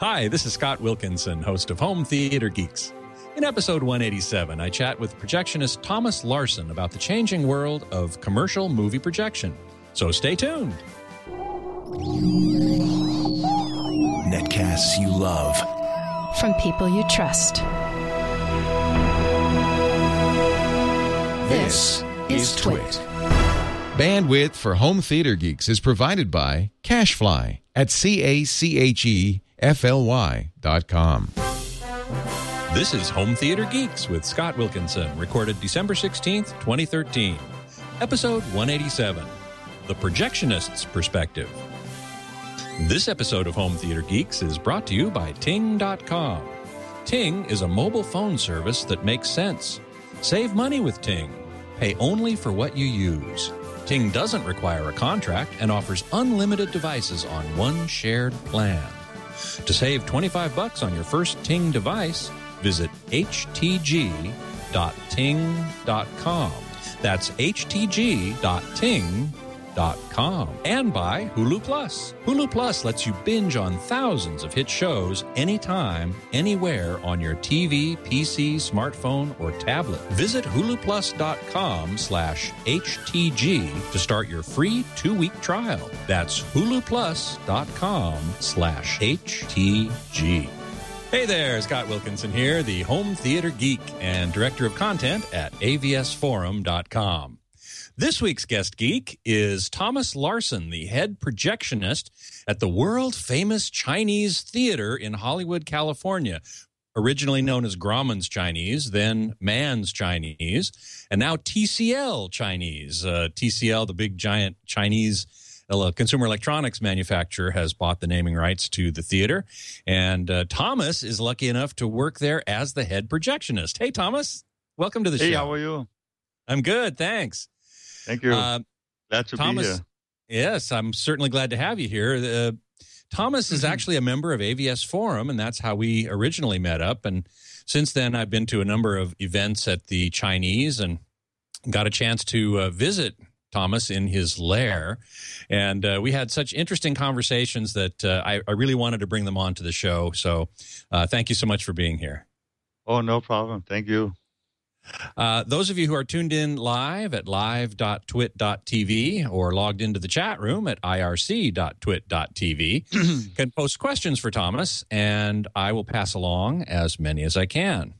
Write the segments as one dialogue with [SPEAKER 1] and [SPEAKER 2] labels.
[SPEAKER 1] Hi, this is Scott Wilkinson, host of Home Theater Geeks. In episode 187, I chat with projectionist Thomas Larson about the changing world of commercial movie projection. So stay tuned.
[SPEAKER 2] Netcasts you love.
[SPEAKER 3] From people you trust. This is Twit.
[SPEAKER 4] Bandwidth for Home Theater Geeks is provided by CacheFly at CACHEFLY.com.
[SPEAKER 1] This is Home Theater Geeks with Scott Wilkinson, recorded December 16th, 2013. Episode 187, The Projectionist's Perspective. This episode of Home Theater Geeks is brought to you by Ting.com. Ting is a mobile phone service that makes sense. Save money with Ting. Pay only for what you use. Ting doesn't require a contract and offers unlimited devices on one shared plan. To save $25 on your first Ting device, visit htg.ting.com. That's htg.ting.com. And by Hulu Plus. Hulu Plus lets you binge on thousands of hit shows anytime, anywhere on your TV, PC, smartphone, or tablet. Visit huluplus.com/HTG to start your free 2-week trial. That's huluplus.com/HTG. Hey there, Scott Wilkinson here, the Home Theater Geek and Director of Content at avsforum.com. This week's guest geek is Thomas Larson, the head projectionist at the world-famous Chinese Theater in Hollywood, California, originally known as Grauman's Chinese, then Mann's Chinese, and now TCL Chinese. TCL, the big giant Chinese consumer electronics manufacturer, has bought the naming rights to the theater, and Thomas is lucky enough to work there as the head projectionist. Hey, Thomas, welcome to the show.
[SPEAKER 5] Hey, how are you?
[SPEAKER 1] I'm good, thanks.
[SPEAKER 5] Thank you. Glad to be here.
[SPEAKER 1] Yes, I'm certainly glad to have you here. Thomas is actually a member of AVS Forum, and that's how we originally met up. And since then, I've been to a number of events at the Chinese and got a chance to visit Thomas in his lair. And we had such interesting conversations that I really wanted to bring them on to the show. So thank you so much for being here.
[SPEAKER 5] Oh, no problem. Thank you.
[SPEAKER 1] Those of you who are tuned in live at live.twit.tv or logged into the chat room at irc.twit.tv can post questions for Thomas, and I will pass along as many as I can.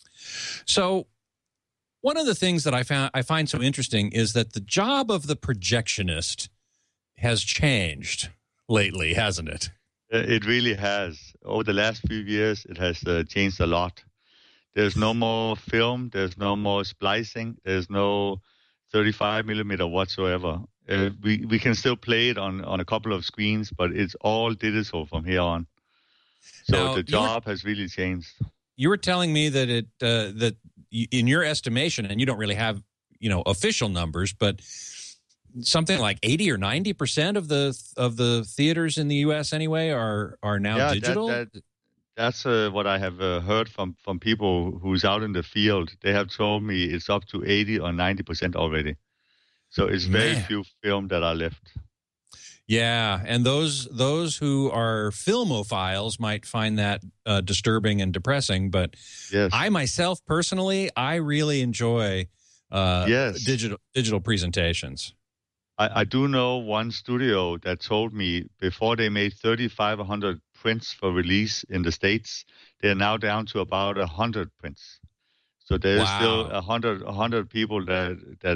[SPEAKER 1] So one of the things that I find so interesting is that the job of the projectionist has changed lately, hasn't it?
[SPEAKER 5] It really has. Over the last few years, it has changed a lot. There's no more film. There's no more splicing. There's no 35 millimeter whatsoever. We can still play it on a couple of screens, but it's all digital from here on. So now, the job has really changed.
[SPEAKER 1] You were telling me that that in your estimation, and you don't really have official numbers, but something like 80 or 90% of the theaters in the U.S. anyway are now digital.
[SPEAKER 5] That's what I have heard from people who's out in the field. They have told me it's up to 80 or 90% already. So it's very few film that are left.
[SPEAKER 1] Yeah, and those who are filmophiles might find that disturbing and depressing. But yes. I myself, personally, I really enjoy digital presentations.
[SPEAKER 5] I do know one studio that told me before they made 3,500 prints for release in the States, they're now down to about 100 prints. So there's still 100 people that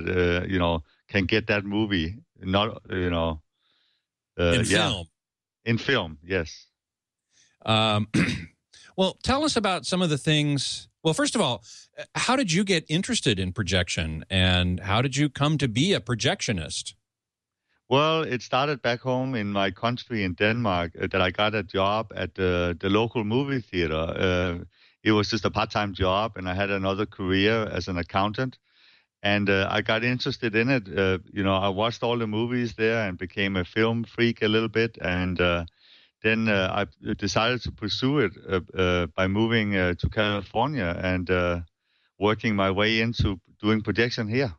[SPEAKER 5] can get that movie. In film. In film, yes.
[SPEAKER 1] Well, tell us about some of the things. Well, first of all, how did you get interested in projection, and how did you come to be a projectionist?
[SPEAKER 5] Well, it started back home in my country in Denmark that I got a job at the local movie theater. It was just a part-time job, and I had another career as an accountant. And I got interested in it. I watched all the movies there and became a film freak a little bit. And then I decided to pursue it by moving to California and working my way into doing projection here.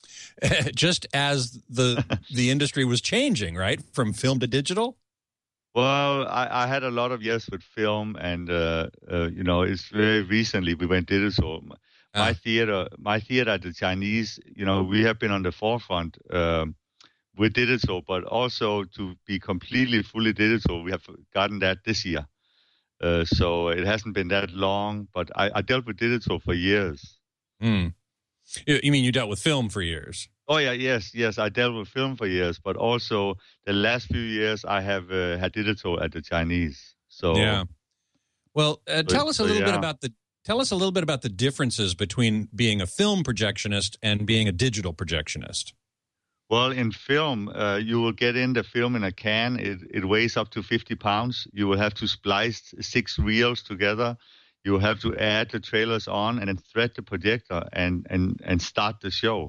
[SPEAKER 1] Just as the industry was changing, right, from film to digital?
[SPEAKER 5] Well, I had a lot of years with film, and it's very recently we went digital. My
[SPEAKER 1] Ah.
[SPEAKER 5] theater at the Chinese, we have been on the forefront with digital, but also to be completely fully digital, we have gotten that this year. So it hasn't been that long, but I dealt with digital for years.
[SPEAKER 1] Mm. You mean you dealt with film for years?
[SPEAKER 5] Oh yeah, yes. I dealt with film for years, but also the last few years I have had digital at the Chinese. So
[SPEAKER 1] Yeah. Well, tell us a little bit
[SPEAKER 5] yeah.
[SPEAKER 1] about the differences between being a film projectionist and being a digital projectionist.
[SPEAKER 5] Well, in film, you will get in the film in a can. It weighs up to 50 pounds. You will have to splice 6 reels together. You will have to add the trailers on and then thread the projector and start the show.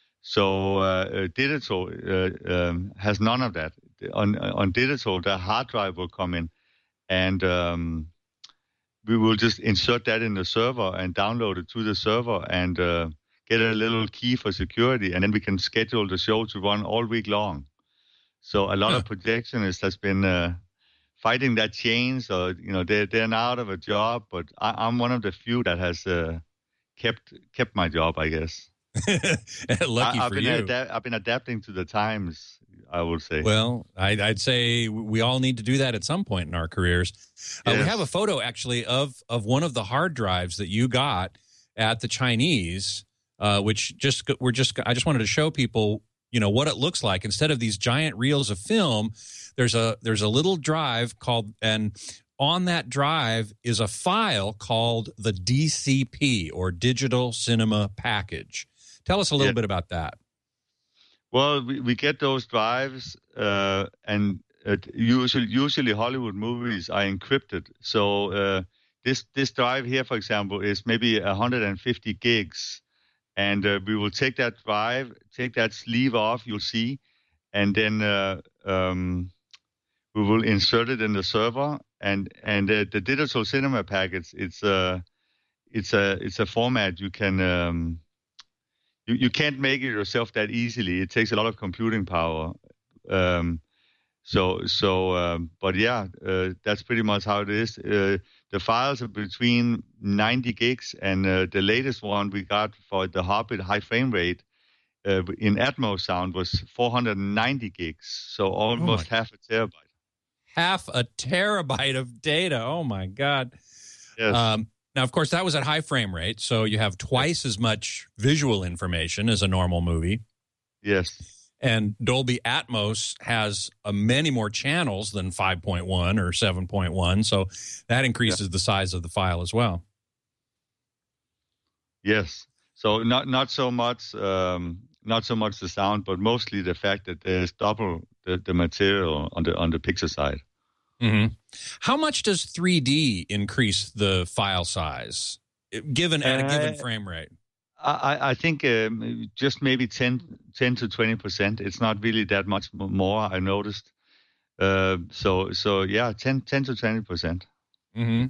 [SPEAKER 5] So digital has none of that. On digital, the hard drive will come in, and we will just insert that in the server and download it to the server and get a little key for security, and then we can schedule the show to run all week long. So a lot of projectionists has been fighting that change. So they're now out of a job, but I'm one of the few that has kept my job, I guess.
[SPEAKER 1] Lucky for you.
[SPEAKER 5] I've been adapting to the times, I would say.
[SPEAKER 1] Well, I'd say we all need to do that at some point in our careers.
[SPEAKER 5] Yes.
[SPEAKER 1] We have a photo actually of one of the hard drives that you got at the Chinese, which I just wanted to show people, what it looks like. Instead of these giant reels of film, there's a little drive called, and on that drive is a file called the DCP, or Digital Cinema Package. Tell us a little bit about that.
[SPEAKER 5] Well, we get those drives, and usually Hollywood movies are encrypted. So this drive here, for example, is maybe 150 gigs, and we will take that drive, take that sleeve off, you'll see, and then we will insert it in the server. And the digital cinema package, it's a format you can. You can't make it yourself that easily. It takes a lot of computing power. But yeah, that's pretty much how it is. The files are between 90 gigs, and the latest one we got for The Hobbit high frame rate in Atmos sound was 490 gigs, so almost half a terabyte.
[SPEAKER 1] Half a terabyte of data. Oh my God.
[SPEAKER 5] Yes.
[SPEAKER 1] Now, of course, that was at high frame rate, so you have twice as much visual information as a normal movie.
[SPEAKER 5] Yes.
[SPEAKER 1] And Dolby Atmos has many more channels than 5.1 or 7.1, so that increases the size of the file as well.
[SPEAKER 5] Yes. So not so much the sound, but mostly the fact that there's double the material on the picture side.
[SPEAKER 1] Mm-hmm. How much does 3D increase the file size, given at a given frame rate?
[SPEAKER 5] I think just maybe 10 to 20%. It's not really that much more, I noticed. So yeah, 10 to 20%.
[SPEAKER 1] Mm-hmm.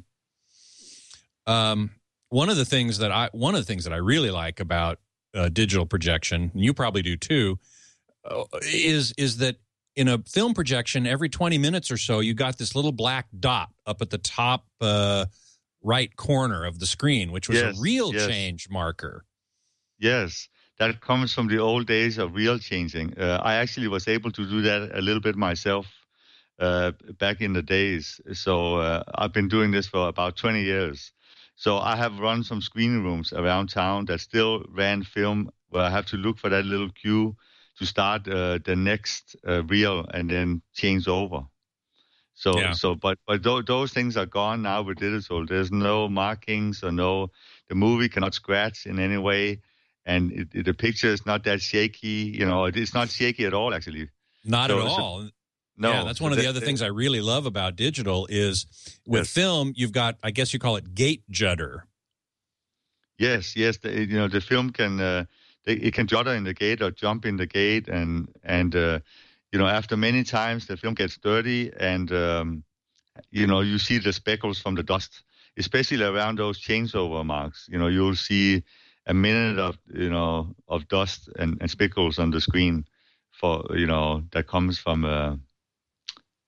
[SPEAKER 1] One of the things that I really like about digital projection, and you probably do too, is that in a film projection, every 20 minutes or so, you got this little black dot up at the top right corner of the screen, which was a reel change marker.
[SPEAKER 5] Yes, that comes from the old days of reel changing. I actually was able to do that a little bit myself back in the days. So I've been doing this for about 20 years. So I have run some screening rooms around town that still ran film where I have to look for that little cue to start the next reel and then change over. But those things are gone now with digital. There's no markings or the movie cannot scratch in any way. And the picture is not that shaky. It's not shaky at all, actually.
[SPEAKER 1] Not at all. No. Yeah, that's one of the other things I really love about digital is with film, you've got, I guess you call it gate judder.
[SPEAKER 5] Yes. The film can... it can judder in the gate or jump in the gate, and after many times the film gets dirty, and you see the speckles from the dust, especially around those changeover marks. You'll see a minute of dust and speckles on the screen that comes from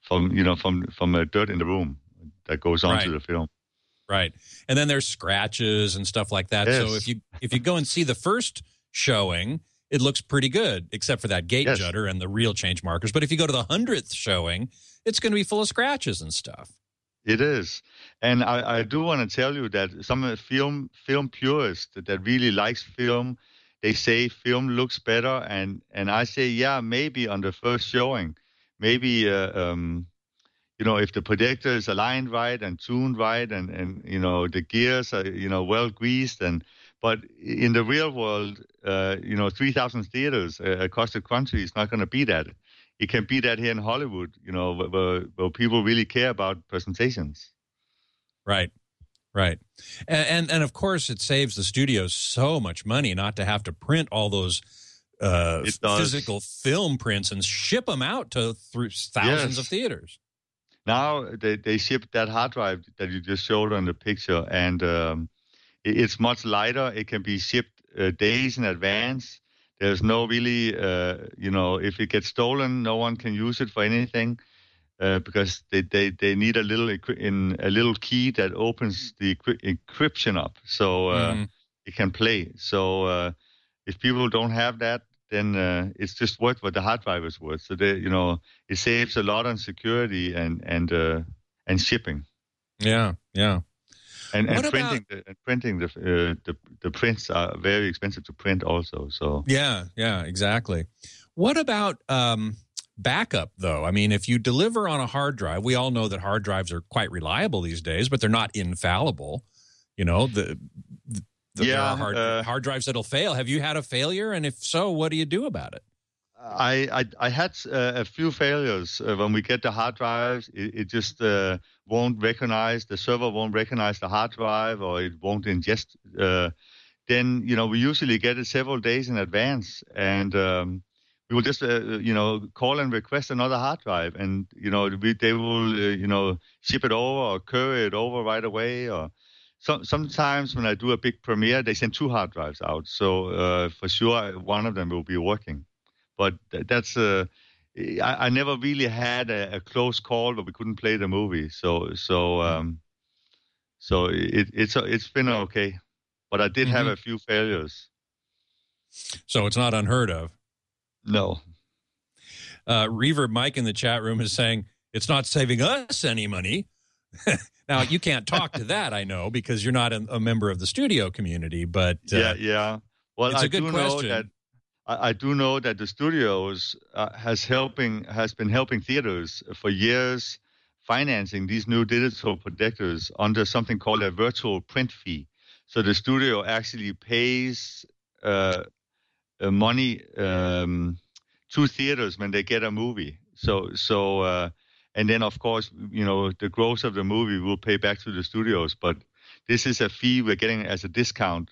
[SPEAKER 5] from dirt in the room that goes onto the film.
[SPEAKER 1] Right. And then there's scratches and stuff like that.
[SPEAKER 5] Yes.
[SPEAKER 1] So if you go and see the first showing, it looks pretty good, except for that gate judder and the real change markers. But if you go to the 100th showing, it's going to be full of scratches and stuff.
[SPEAKER 5] It is. And I do want to tell you that some film purists that really likes film, they say film looks better. And I say, yeah, maybe on the first showing, maybe, if the projector is aligned right and tuned right and the gears are, well greased. But in the real world, 3,000 theaters across the country is not going to be that. It can be that here in Hollywood, where people really care about presentations.
[SPEAKER 1] Right. And of course, it saves the studios so much money not to have to print all those physical film prints and ship them out to thousands of theaters.
[SPEAKER 5] Now they ship that hard drive that you just showed on the picture, and it's much lighter. It can be shipped days in advance. There's no really, if it gets stolen, no one can use it for anything because they need a little key that opens the encryption up, so it can play. So if people don't have that, then it's just worth what the hard drive is worth. So it saves a lot on security and shipping.
[SPEAKER 1] Yeah.
[SPEAKER 5] And printing the prints are very expensive to print also. So
[SPEAKER 1] yeah, exactly. What about backup though? I mean, if you deliver on a hard drive, we all know that hard drives are quite reliable these days, but they're not infallible. There are hard drives that'll fail. Have you had a failure? And if so, what do you do about it?
[SPEAKER 5] I had a few failures when we get the hard drives. It just won't recognize, the server won't recognize the hard drive, or it won't ingest. Then we usually get it several days in advance, and we will just call and request another hard drive, and they will ship it over or courier it over right away. Or sometimes when I do a big premiere, they send 2 hard drives out, so for sure one of them will be working. But that's I never really had a close call where we couldn't play the movie. So it's been okay. But I did have a few failures.
[SPEAKER 1] So it's not unheard of.
[SPEAKER 5] No.
[SPEAKER 1] Reverb Mike in the chat room is saying it's not saving us any money. Now you can't talk to that, I know, because you're not a member of the studio community. But
[SPEAKER 5] yeah. Well,
[SPEAKER 1] it's a good question.
[SPEAKER 5] I do know that the studios has been helping theaters for years, financing these new digital projectors under something called a virtual print fee. So the studio actually pays money to theaters when they get a movie. So and then of course the gross of the movie will pay back to the studios. But this is a fee we're getting as a discount.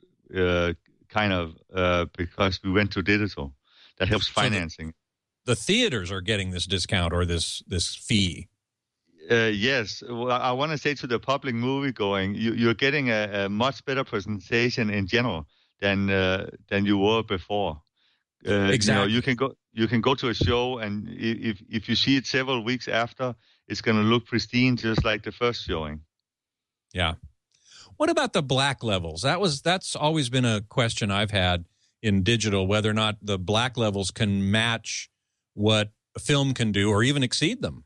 [SPEAKER 5] Because we went to digital. That helps financing.
[SPEAKER 1] So the theaters are getting this discount or this fee.
[SPEAKER 5] Yes. Well, I want to say to the public movie going, you're getting a much better presentation in general than you were before.
[SPEAKER 1] Exactly.
[SPEAKER 5] You can go to a show, and if you see it several weeks after, it's going to look pristine just like the first showing.
[SPEAKER 1] Yeah. What about the black levels? That's always been a question I've had in digital, whether or not the black levels can match what a film can do or even exceed them.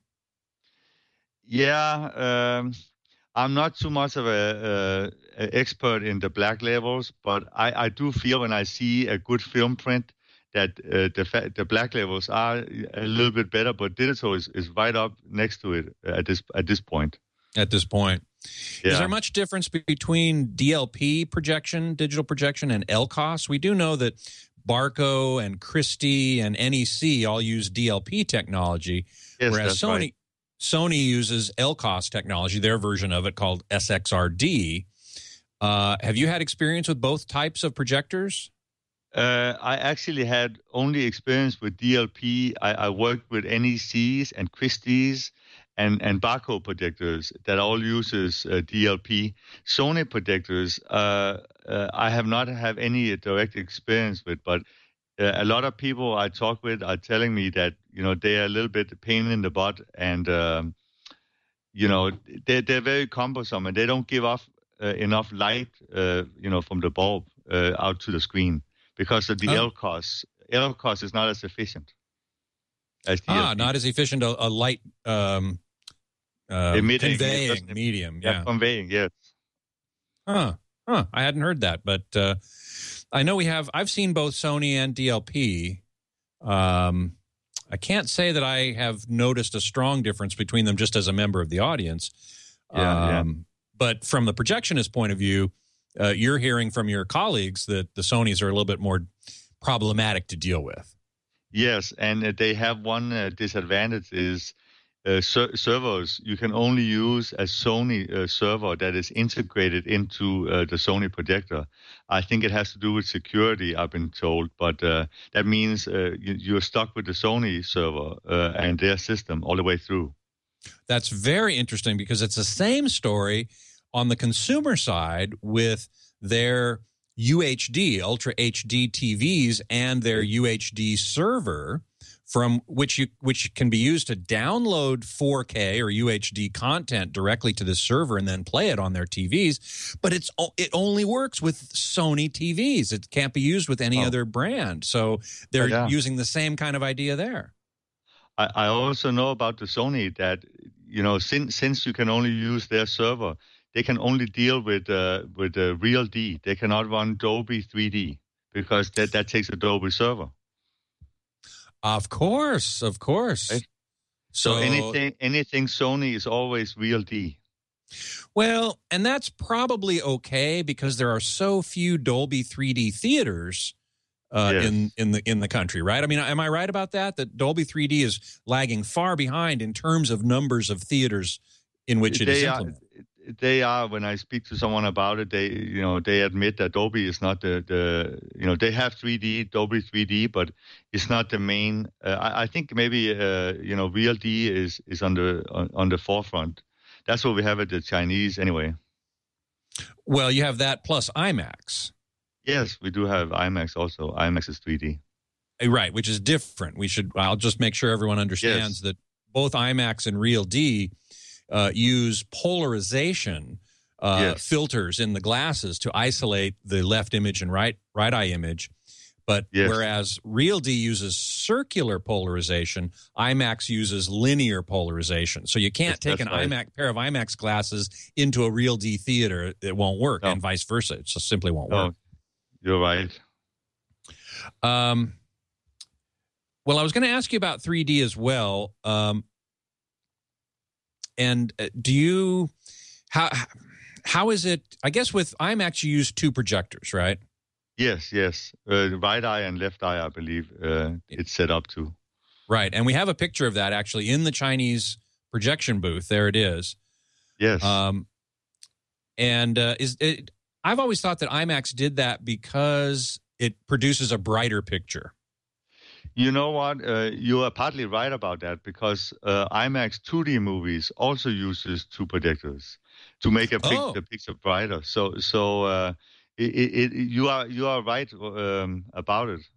[SPEAKER 5] Yeah, I'm not too much of a expert in the black levels, but I do feel when I see a good film print that the black levels are a little bit better, but digital is right up next to it at this point.
[SPEAKER 1] At this point.
[SPEAKER 5] Yeah.
[SPEAKER 1] Is there much difference between DLP projection, digital projection, and LCOS? We do know that Barco and Christie and NEC all use DLP technology,
[SPEAKER 5] yes,
[SPEAKER 1] whereas Sony uses LCOS technology, their version of it called SXRD. Have you had experience with both types of projectors?
[SPEAKER 5] I actually had only experience with DLP. I worked with NECs and Christie's and Barco projectors that all uses DLP. Sony projectors, I have not had any direct experience with, but a lot of people I talk with are telling me that, they are a little bit pain in the butt, and, they're very cumbersome, and they don't give off enough light, from the bulb out to the screen, because of the LCOS. LCOS is not as efficient as the
[SPEAKER 1] not as efficient a light conveying medium. Yeah,
[SPEAKER 5] conveying, yes.
[SPEAKER 1] I hadn't heard that, but I know I've seen both Sony and DLP. I can't say that I have noticed a strong difference between them just as a member of the audience. But from the projectionist point of view, you're hearing from your colleagues that the Sonys are a little bit more problematic to deal with.
[SPEAKER 5] Yes, and they have one disadvantage is servers. You can only use a Sony server that is integrated into the Sony projector. I think it has to do with security, I've been told, but that means you're stuck with the Sony server and their system all the way through.
[SPEAKER 1] That's very interesting, because it's the same story on the consumer side with their UHD, Ultra HD TVs, and their UHD server, from which can be used to download 4K or UHD content directly to the server and then play it on their TVs. But it only works with Sony TVs. It can't be used with any other brand. So they're using the same kind of idea there.
[SPEAKER 5] I also know about the Sony that, since you can only use their server, they can only deal with Real D. They cannot run Dolby 3D because that takes a Dolby server.
[SPEAKER 1] Of course. Right?
[SPEAKER 5] So anything Sony is always Real D.
[SPEAKER 1] Well, and that's probably okay, because there are so few Dolby 3D theaters in the country, right? I mean, am I right about that? That Dolby 3D is lagging far behind in terms of numbers of theaters in which it is implemented.
[SPEAKER 5] They are. When I speak to someone about it, they admit that Dolby is not they have 3D, Dolby 3D, but it's not the main. I think maybe Real D is on the forefront. That's what we have at the Chinese anyway.
[SPEAKER 1] Well, you have that plus IMAX.
[SPEAKER 5] Yes, we do have IMAX also. IMAX is 3D.
[SPEAKER 1] Right, which is different. I'll just make sure everyone understands that both IMAX and Real D use polarization filters in the glasses to isolate the left image and right eye image. But whereas Real D uses circular polarization, IMAX uses linear polarization. So you can't take an pair of IMAX glasses into a Real D theater. It won't work, and vice versa. It just simply won't work.
[SPEAKER 5] You're right.
[SPEAKER 1] Well, I was going to ask you about 3D as well. And how is it? I guess with IMAX you use two projectors, right?
[SPEAKER 5] Yes. Right eye and left eye, I believe it's set up to.
[SPEAKER 1] Right, and we have a picture of that actually in the Chinese projection booth. There it is.
[SPEAKER 5] Yes.
[SPEAKER 1] I've always thought that IMAX did that because it produces a brighter picture.
[SPEAKER 5] You know what? You are partly right about that, because IMAX 2D movies also uses two projectors to make the picture brighter. So you are right about it.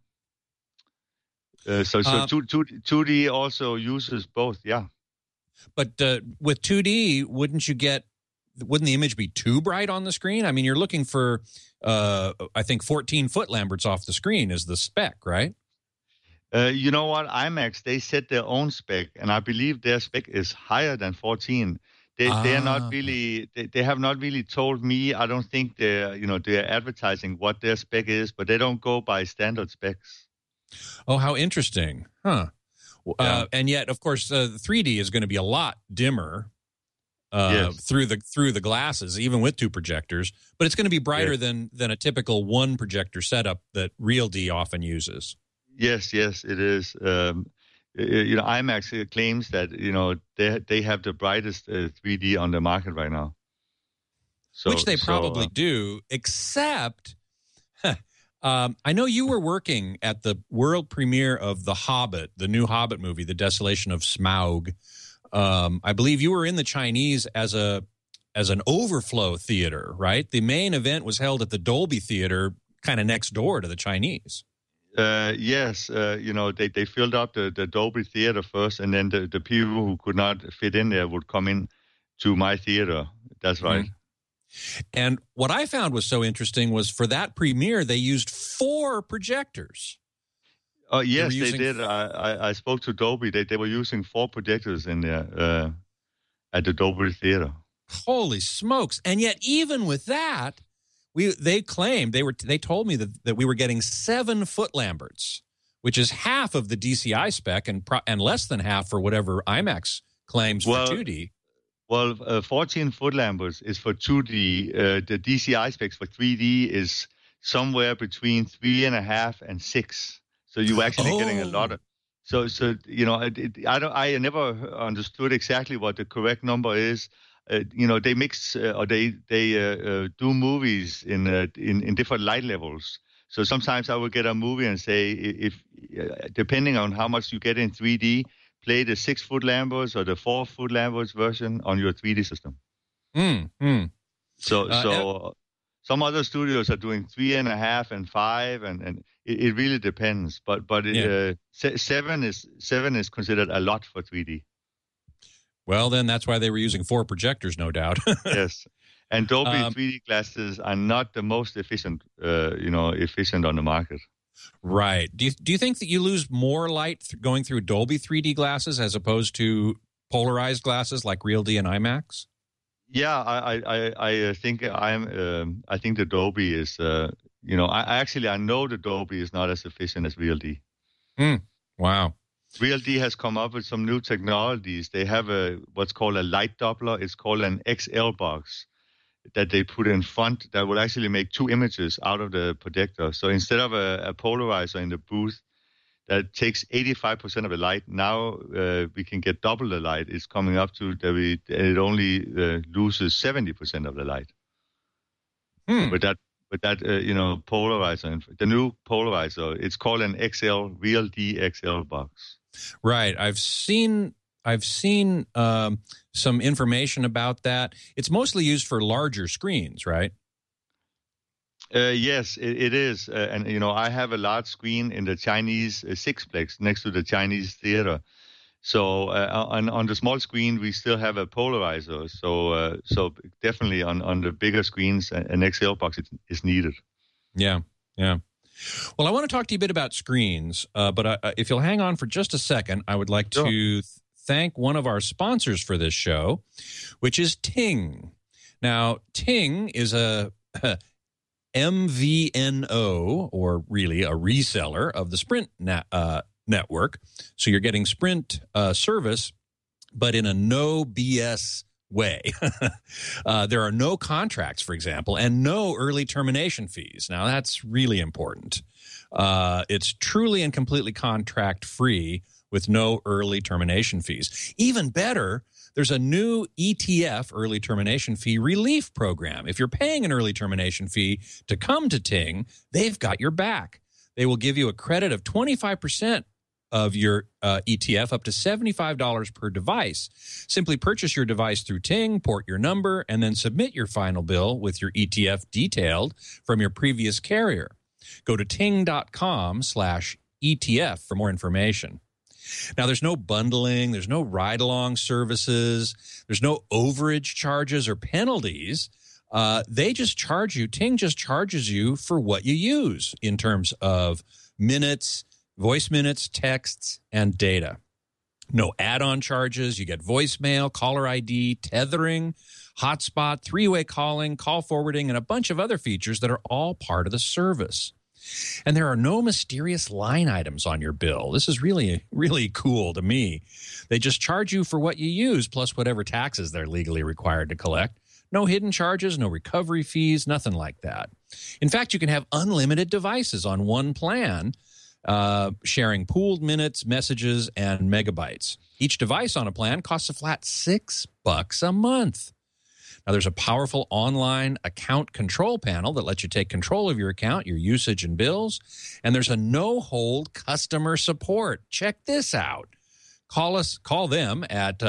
[SPEAKER 5] So 2D also uses both, yeah.
[SPEAKER 1] But with 2D, wouldn't the image be too bright on the screen? I mean, you're looking for, I think 14 foot Lamberts off the screen is the spec, right?
[SPEAKER 5] You know what? IMAX, they set their own spec, and I believe their spec is higher than 14. They are not really. They have not really told me. I don't think they're advertising what their spec is, but they don't go by standard specs.
[SPEAKER 1] Oh, how interesting, huh? And yet, of course, 3D is going to be a lot dimmer through the glasses, even with two projectors. But it's going to be brighter than a typical one projector setup that Real D often uses.
[SPEAKER 5] Yes, it is. IMAX claims that they have the brightest 3D on the market right now.
[SPEAKER 1] Which they probably do, except I know you were working at the world premiere of The Hobbit, the new Hobbit movie, The Desolation of Smaug. I believe you were in the Chinese as an overflow theater, right? The main event was held at the Dolby Theater, kind of next door to the Chinese.
[SPEAKER 5] Yes, they filled up the Dolby Theater first, and then the people who could not fit in there would come in to my theater. That's right.
[SPEAKER 1] And what I found was so interesting was for that premiere, they used 4 projectors.
[SPEAKER 5] Oh, yes, they did. I spoke to Dolby. They were using 4 projectors in there at the Dolby Theater.
[SPEAKER 1] Holy smokes. And yet, even with that, they claimed, they told me that we were getting 7 foot Lamberts, which is half of the DCI spec and less than half for whatever IMAX claims for 2D.
[SPEAKER 5] Well, 14 foot Lamberts is for 2D. The DCI specs for 3D is somewhere between 3.5 and 6. So you're actually getting a lot of. So I never understood exactly what the correct number is. They mix or they do movies in different light levels. So sometimes I will get a movie and say, if depending on how much you get in 3D, play the 6 foot Lamberts or the 4 foot Lamberts version on your 3D system. So some other studios are doing 3.5 and 5, and it really depends. But 7 is considered a lot for 3D.
[SPEAKER 1] Well, then that's why they were using 4 projectors, no doubt.
[SPEAKER 5] Yes, and Dolby 3D glasses are not the most efficient on the market.
[SPEAKER 1] Right. Do you think that you lose more light going through Dolby 3D glasses as opposed to polarized glasses like Real D and IMAX?
[SPEAKER 5] Yeah, I think I think the Dolby is I know the Dolby is not as efficient as Real D.
[SPEAKER 1] Wow.
[SPEAKER 5] Real D has come up with some new technologies. They have what's called a light Doppler. It's called an XL box that they put in front that will actually make 2 images out of the projector. So instead of a polarizer in the booth that takes 85% of the light, now we can get double the light. It's coming up to that it only loses 70% of the light. With that polarizer, the new polarizer, it's called an Real D XL box.
[SPEAKER 1] Right. I've seen some information about that. It's mostly used for larger screens, right?
[SPEAKER 5] Yes, it is. And I have a large screen in the Chinese Sixplex next to the Chinese theater. So on the small screen, we still have a polarizer. So definitely on the bigger screens, an XL box is needed.
[SPEAKER 1] Yeah. Well, I want to talk to you a bit about screens, but if you'll hang on for just a second, I would like to thank one of our sponsors for this show, which is Ting. Now, Ting is a MVNO, or really a reseller of the Sprint network. So you're getting Sprint service, but in a no BS way. There are no contracts, for example, and no early termination fees. Now, that's really important. It's truly and completely contract free with no early termination fees. Even better, there's a new ETF, early termination fee relief program. If you're paying an early termination fee to come to Ting, they've got your back. They will give you a credit of 25% of your ETF, up to $75 per device. Simply purchase your device through Ting, port your number, and then submit your final bill with your ETF detailed from your previous carrier. Go to ting.com/ETF for more information. Now, there's no bundling, there's no ride-along services, there's no overage charges or penalties. They just charge you, Ting just charges you for what you use in terms of minutes, voice minutes, texts, and data. No add-on charges. You get voicemail, caller ID, tethering, hotspot, 3-way calling, call forwarding, and a bunch of other features that are all part of the service. And there are no mysterious line items on your bill. This is really, really cool to me. They just charge you for what you use, plus whatever taxes they're legally required to collect. No hidden charges, no recovery fees, nothing like that. In fact, you can have unlimited devices on one plan, sharing pooled minutes, messages, and megabytes. Each device on a plan costs a flat $6 a month. Now, there's a powerful online account control panel that lets you take control of your account, your usage, and bills. And there's a no-hold customer support. Check this out. Call them at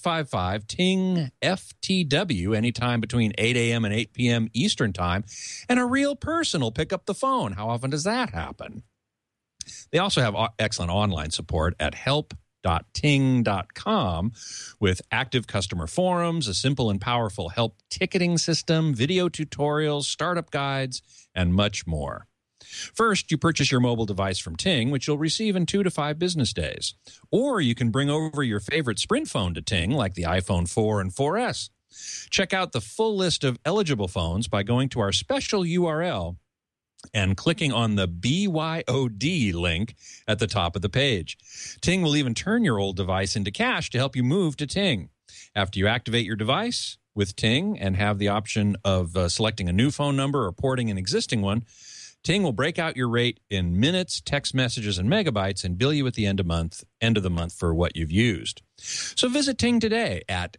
[SPEAKER 1] 855-TING-FTW anytime between 8 a.m. and 8 p.m. Eastern Time, and a real person will pick up the phone. How often does that happen? They also have excellent online support at help.ting.com with active customer forums, a simple and powerful help ticketing system, video tutorials, startup guides, and much more. First, you purchase your mobile device from Ting, which you'll receive in 2 to 5 business days. Or you can bring over your favorite Sprint phone to Ting, like the iPhone 4 and 4S. Check out the full list of eligible phones by going to our special URL and clicking on the BYOD link at the top of the page. Ting will even turn your old device into cash to help you move to Ting. After you activate your device with Ting and have the option of selecting a new phone number or porting an existing one, Ting will break out your rate in minutes, text messages, and megabytes and bill you at the end of the month for what you've used. So visit Ting today at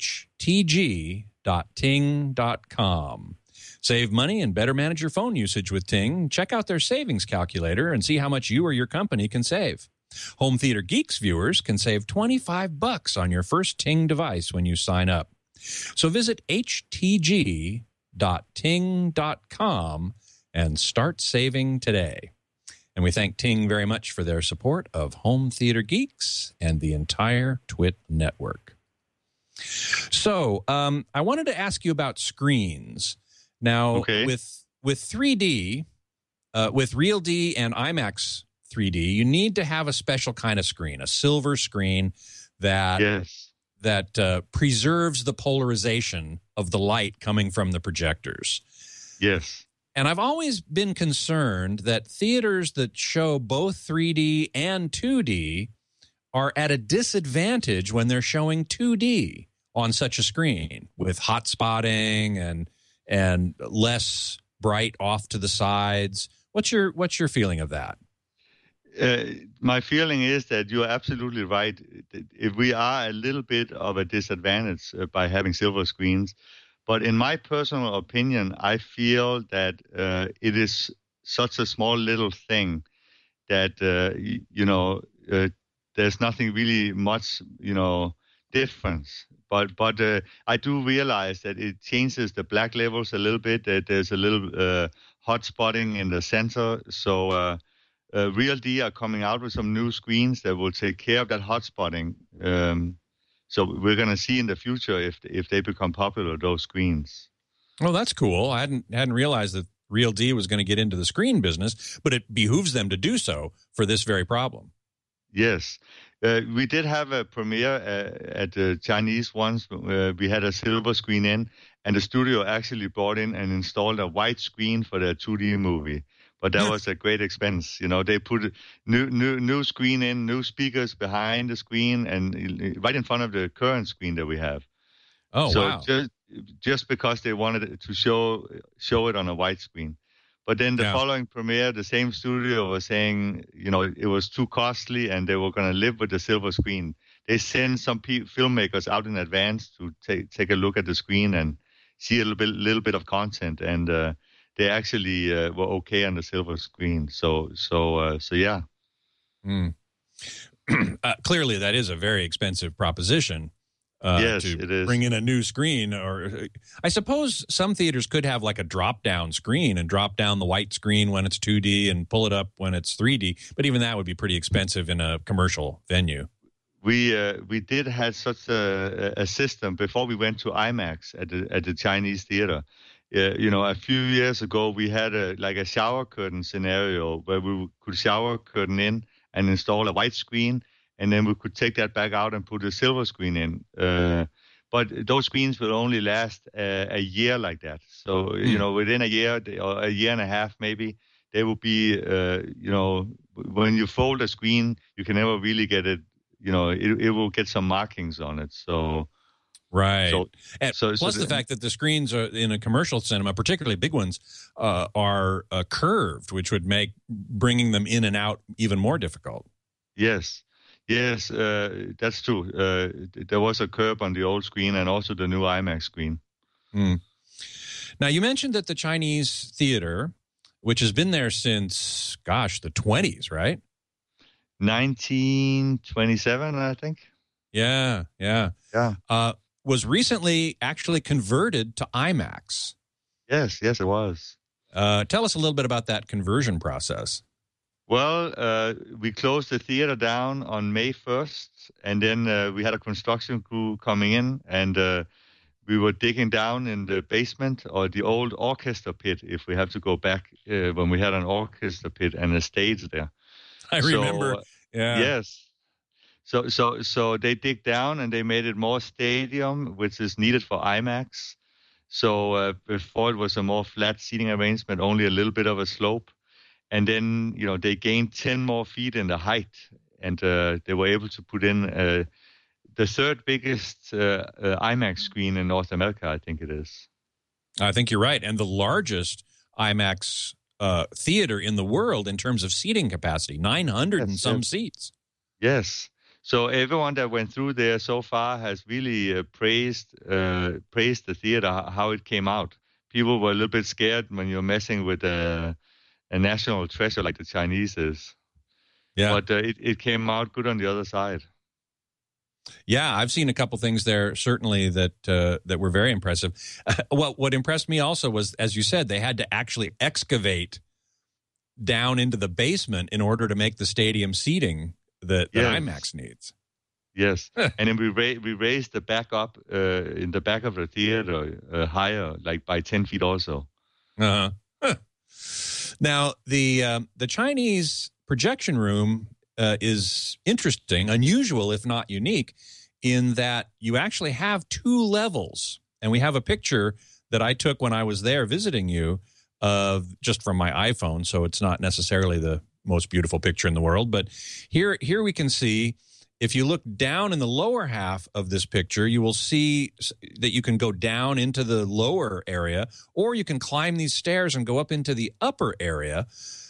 [SPEAKER 1] htg.ting.com. Save money and better manage your phone usage with Ting. Check out their savings calculator and see how much you or your company can save. Home Theater Geeks viewers can save $25 on your first Ting device when you sign up. So visit htg.ting.com and start saving today. And we thank Ting very much for their support of Home Theater Geeks and the entire TWiT network. So I wanted to ask you about screens. Now, with 3D, with Real D and IMAX 3D, you need to have a special kind of screen, a silver screen that preserves the polarization of the light coming from the projectors.
[SPEAKER 5] Yes.
[SPEAKER 1] And I've always been concerned that theaters that show both 3D and 2D are at a disadvantage when they're showing 2D on such a screen with hot spotting and less bright off to the sides. What's your feeling of that?
[SPEAKER 5] My feeling is that you're absolutely right. If we are a little bit of a disadvantage by having silver screens. But in my personal opinion, I feel that it is such a small little thing that, there's nothing really much, difference. But I do realize that it changes the black levels a little bit, that there's a little hot spotting in the center. So Real D are coming out with some new screens that will take care of that hot spotting. So we're going to see in the future if they become popular, those screens.
[SPEAKER 1] Oh, that's cool. I hadn't realized that Real D was going to get into the screen business, but it behooves them to do so for this very problem.
[SPEAKER 5] Yes. We did have a premiere at the Chinese ones. We had a silver screen in, and the studio actually brought in and installed a white screen for their 2D movie. But that was a great expense. They put new screen in, new speakers behind the screen, and right in front of the current screen that we have.
[SPEAKER 1] Oh,
[SPEAKER 5] so
[SPEAKER 1] wow!
[SPEAKER 5] Just because they wanted to show it on a white screen. But then the following premiere, the same studio was saying, it was too costly, and they were going to live with the silver screen. They sent some filmmakers out in advance to take a look at the screen and see a little bit of content, and they actually were okay on the silver screen. So yeah.
[SPEAKER 1] Mm. Clearly, that is a very expensive proposition.
[SPEAKER 5] Yes,
[SPEAKER 1] to
[SPEAKER 5] it is.
[SPEAKER 1] Bring in a new screen, or I suppose some theaters could have like a drop-down screen and drop down the white screen when it's 2D and pull it up when it's 3D. But even that would be pretty expensive in a commercial venue.
[SPEAKER 5] We did have such a system before we went to IMAX at the Chinese theater. A few years ago, we had a shower curtain scenario where we could shower curtain in and install a white screen, and then we could take that back out and put a silver screen in. But those screens will only last a year like that. So, within a year or a year and a half, maybe, they will be, when you fold a screen, you can never really get it, it will get some markings on it. So...
[SPEAKER 1] Right. Plus the fact that the screens are in a commercial cinema, particularly big ones, are curved, which would make bringing them in and out even more difficult.
[SPEAKER 5] Yes, that's true. There was a curve on the old screen and also the new IMAX screen.
[SPEAKER 1] Mm. Now, you mentioned that the Chinese theater, which has been there since, the 20s, right?
[SPEAKER 5] 1927, I think.
[SPEAKER 1] Yeah. Was recently actually converted to IMAX.
[SPEAKER 5] Yes, it was.
[SPEAKER 1] Tell us a little bit about that conversion process.
[SPEAKER 5] Well, we closed the theater down on May 1st, and then we had a construction crew coming in, and we were digging down in the basement or the old orchestra pit, if we have to go back, when we had an orchestra pit and a stage there.
[SPEAKER 1] I remember. Yeah.
[SPEAKER 5] Yes. So they dig down and they made it more stadium, which is needed for IMAX. So before it was a more flat seating arrangement, only a little bit of a slope. And then, they gained 10 more feet in the height, and they were able to put in the third biggest IMAX screen in North America, I think it is.
[SPEAKER 1] I think you're right. And the largest IMAX theater in the world in terms of seating capacity, 900 and some seats.
[SPEAKER 5] Yes. So everyone that went through there so far has really praised the theater, how it came out. People were a little bit scared when you're messing with a national treasure like the Chinese is. Yeah. But it came out good on the other side.
[SPEAKER 1] Yeah, I've seen a couple things there, certainly, that were very impressive. What impressed me also was, as you said, they had to actually excavate down into the basement in order to make the stadium seating that IMAX needs.
[SPEAKER 5] Yes, and then we raised the back up in the back of the theater higher, like by 10 feet also.
[SPEAKER 1] Uh-huh. Huh. Now, the Chinese projection room is interesting, unusual, if not unique, in that you actually have two levels. And we have a picture that I took when I was there visiting you, just from my iPhone, so it's not necessarily the most beautiful picture in the world. But here we can see, if you look down in the lower half of this picture, you will see that you can go down into the lower area, or you can climb these stairs and go up into the upper area.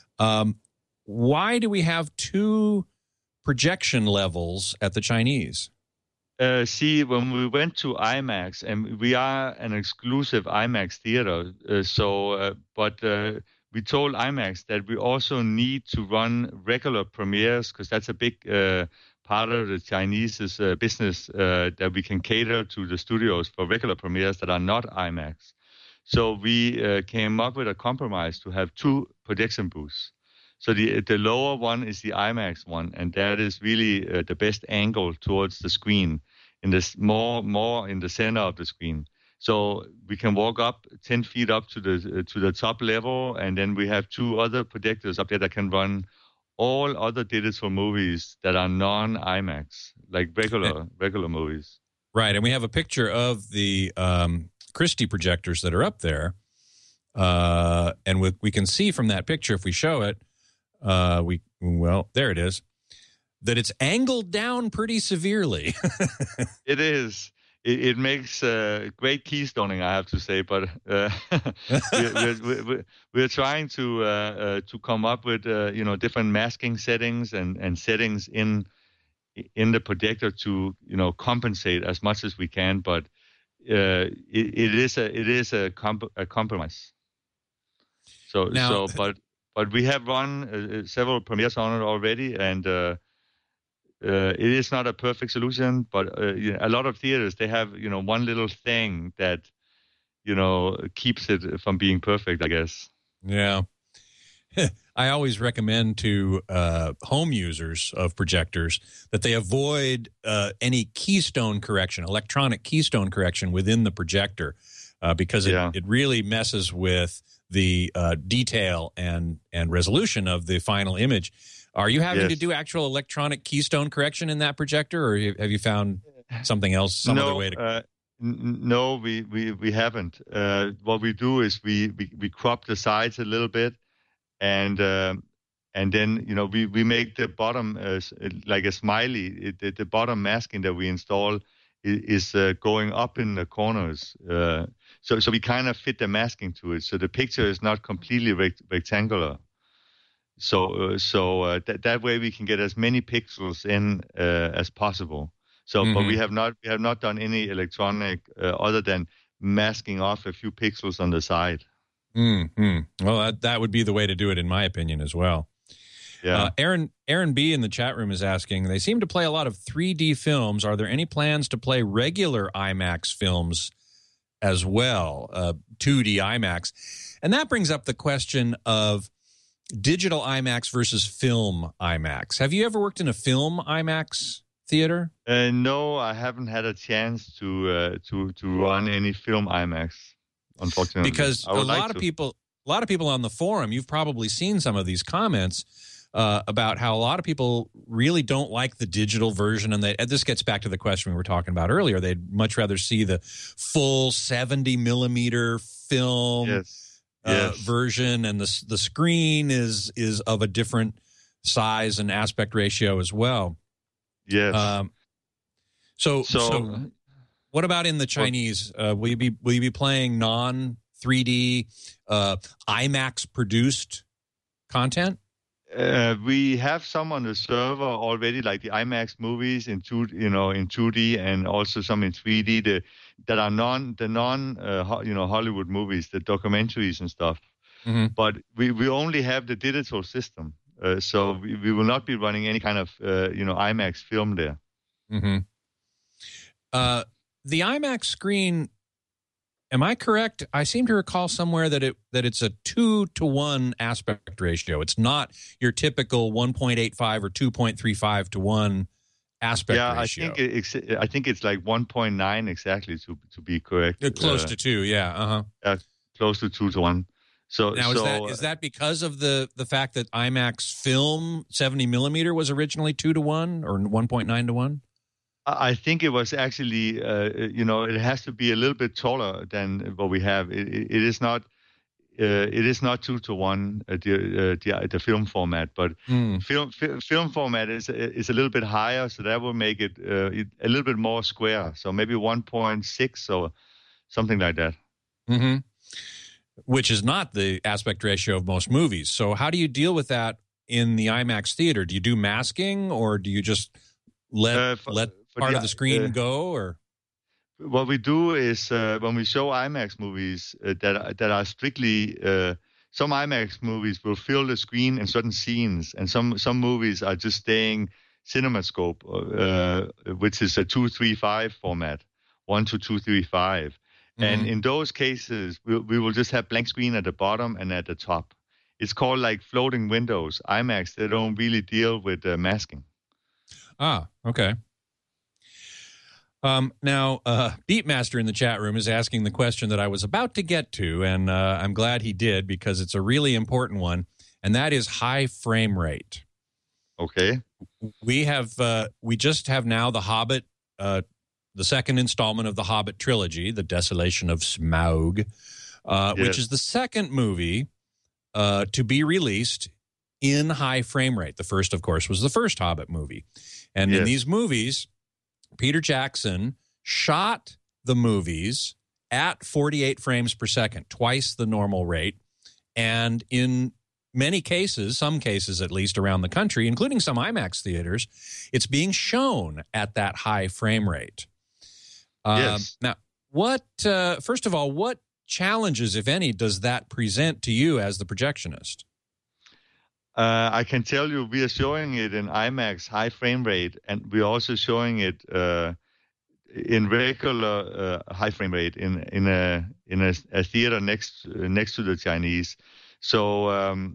[SPEAKER 1] Why do we have two projection levels at the Chinese?
[SPEAKER 5] See, when we went to IMAX, and we are an exclusive IMAX theater, but we told IMAX that we also need to run regular premieres, because that's a big part of the Chinese's business, that we can cater to the studios for regular premieres that are not IMAX. So we came up with a compromise to have two projection booths. So the lower one is the IMAX one, and that is really the best angle towards the screen, in this more in the center of the screen. So we can walk up 10 feet up to the top level, and then we have two other projectors up there that can run all other digital movies that are non-IMAX, like regular movies.
[SPEAKER 1] Right, and we have a picture of the Christie projectors that are up there, and we can see from that picture, if we show it, there it is, that it's angled down pretty severely.
[SPEAKER 5] It is. It makes great keystoning, I have to say. But we're trying to come up with different masking settings and settings in the projector to compensate as much as we can. But it is a compromise. But we have run several premieres on it already, and it is not a perfect solution. But a lot of theaters, they have one little thing that keeps it from being perfect, I guess.
[SPEAKER 1] Yeah. I always recommend to home users of projectors that they avoid any keystone correction, electronic keystone correction within the projector, because it really messes with the detail and resolution of the final image. Are you having to do actual electronic keystone correction in that projector, or have you found something else, other way to?
[SPEAKER 5] No, we haven't. What we do is we crop the sides a little bit, and then we make the bottom like a smiley. The bottom masking that we install is going up in the corners. So we kind of fit the masking to it. So the picture is not completely rectangular. So that way we can get as many pixels in as possible. So, but we have not done any electronic other than masking off a few pixels on the side.
[SPEAKER 1] Mm-hmm. Well, that would be the way to do it, in my opinion, as well. Yeah. Aaron B. in the chat room is asking, they seem to play a lot of 3D films. Are there any plans to play regular IMAX films as well, 2D IMAX? And that brings up the question of digital IMAX versus film IMAX. Have you ever worked in a film IMAX theater?
[SPEAKER 5] No, I haven't had a chance to run any film IMAX, unfortunately.
[SPEAKER 1] Because a lot of people on the forum, you've probably seen some of these comments about how a lot of people really don't like the digital version, and this gets back to the question we were talking about earlier. They'd much rather see the full 70 millimeter film version, and the screen is of a different size and aspect ratio as well.
[SPEAKER 5] Yes.
[SPEAKER 1] So what about in the Chinese? Will you be playing non 3D IMAX produced content?
[SPEAKER 5] We have some on the server already, like the IMAX movies in 2D, and also some in 3D that are non Hollywood movies, the documentaries and stuff.
[SPEAKER 1] Mm-hmm.
[SPEAKER 5] But we only have the digital system, so we will not be running any kind of IMAX film there.
[SPEAKER 1] Mm-hmm. The IMAX screen. Am I correct? I seem to recall somewhere that it's a 2-to-1 aspect ratio. It's not your typical 1.85 or 2.35 to 1 aspect ratio.
[SPEAKER 5] Yeah, I think it's like 1.9 exactly to be correct.
[SPEAKER 1] Close to 2, yeah.
[SPEAKER 5] Close to 2 to 1. So
[SPEAKER 1] now is that because of the fact that IMAX film 70 millimeter was originally 2 to 1 or 1.9 to 1?
[SPEAKER 5] I think it was actually, it has to be a little bit taller than what we have. It is not 2 to 1 the film format, but film format is a little bit higher, so that will make it a little bit more square. So maybe 1.6 or something like that.
[SPEAKER 1] Mm-hmm. Which is not the aspect ratio of most movies. So how do you deal with that in the IMAX theater? Do you do masking, or do you just let part of the screen go? Or
[SPEAKER 5] what we do is when we show IMAX movies that are strictly some IMAX movies will fill the screen in certain scenes, and some movies are just staying CinemaScope, which is a 2:3:5 format, 1:2:3:5. And in those cases, we will just have blank screen at the bottom and at the top. It's called like floating windows. IMAX, they don't really deal with masking.
[SPEAKER 1] Ah, okay. Now, Beatmaster in the chat room is asking the question that I was about to get to, and I'm glad he did, because it's a really important one, and that is high frame rate.
[SPEAKER 5] Okay.
[SPEAKER 1] We just have now The Hobbit, the second installment of the Hobbit trilogy, The Desolation of Smaug, which is the second movie to be released in high frame rate. The first, of course, was the first Hobbit movie. And in these movies, Peter Jackson shot the movies at 48 frames per second, twice the normal rate. And in many cases, some cases at least around the country, including some IMAX theaters, it's being shown at that high frame rate. Now, first of all, what challenges, if any, does that present to you as the projectionist?
[SPEAKER 5] I can tell you we are showing it in IMAX high frame rate, and we're also showing it in regular high frame rate in a theater next to the Chinese. So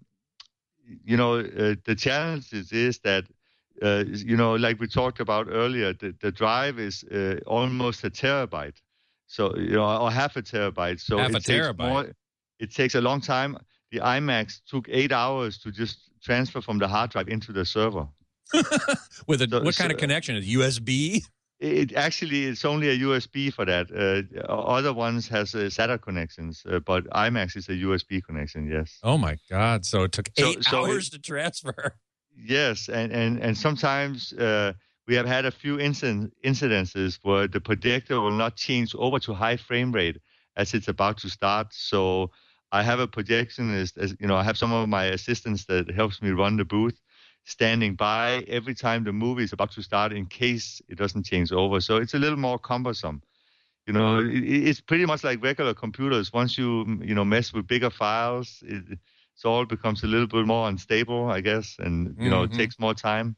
[SPEAKER 5] the challenge is that like we talked about earlier, the drive is almost a terabyte. So or half a terabyte. So it takes a long time. The IMAX took 8 hours to just transfer from the hard drive into the server.
[SPEAKER 1] What kind of connection? Is USB?
[SPEAKER 5] It's only a USB for that. Other ones has SATA connections, but IMAX is a USB connection. Yes.
[SPEAKER 1] Oh my God! So it took 8 hours to transfer.
[SPEAKER 5] Yes, and sometimes we have had a few incidences where the projector will not change over to high frame rate as it's about to start. So I have a projectionist, I have some of my assistants that helps me run the booth, standing by every time the movie is about to start in case it doesn't change over. So it's a little more cumbersome. It's pretty much like regular computers. Once you mess with bigger files, it all becomes a little bit more unstable, I guess, and it takes more time.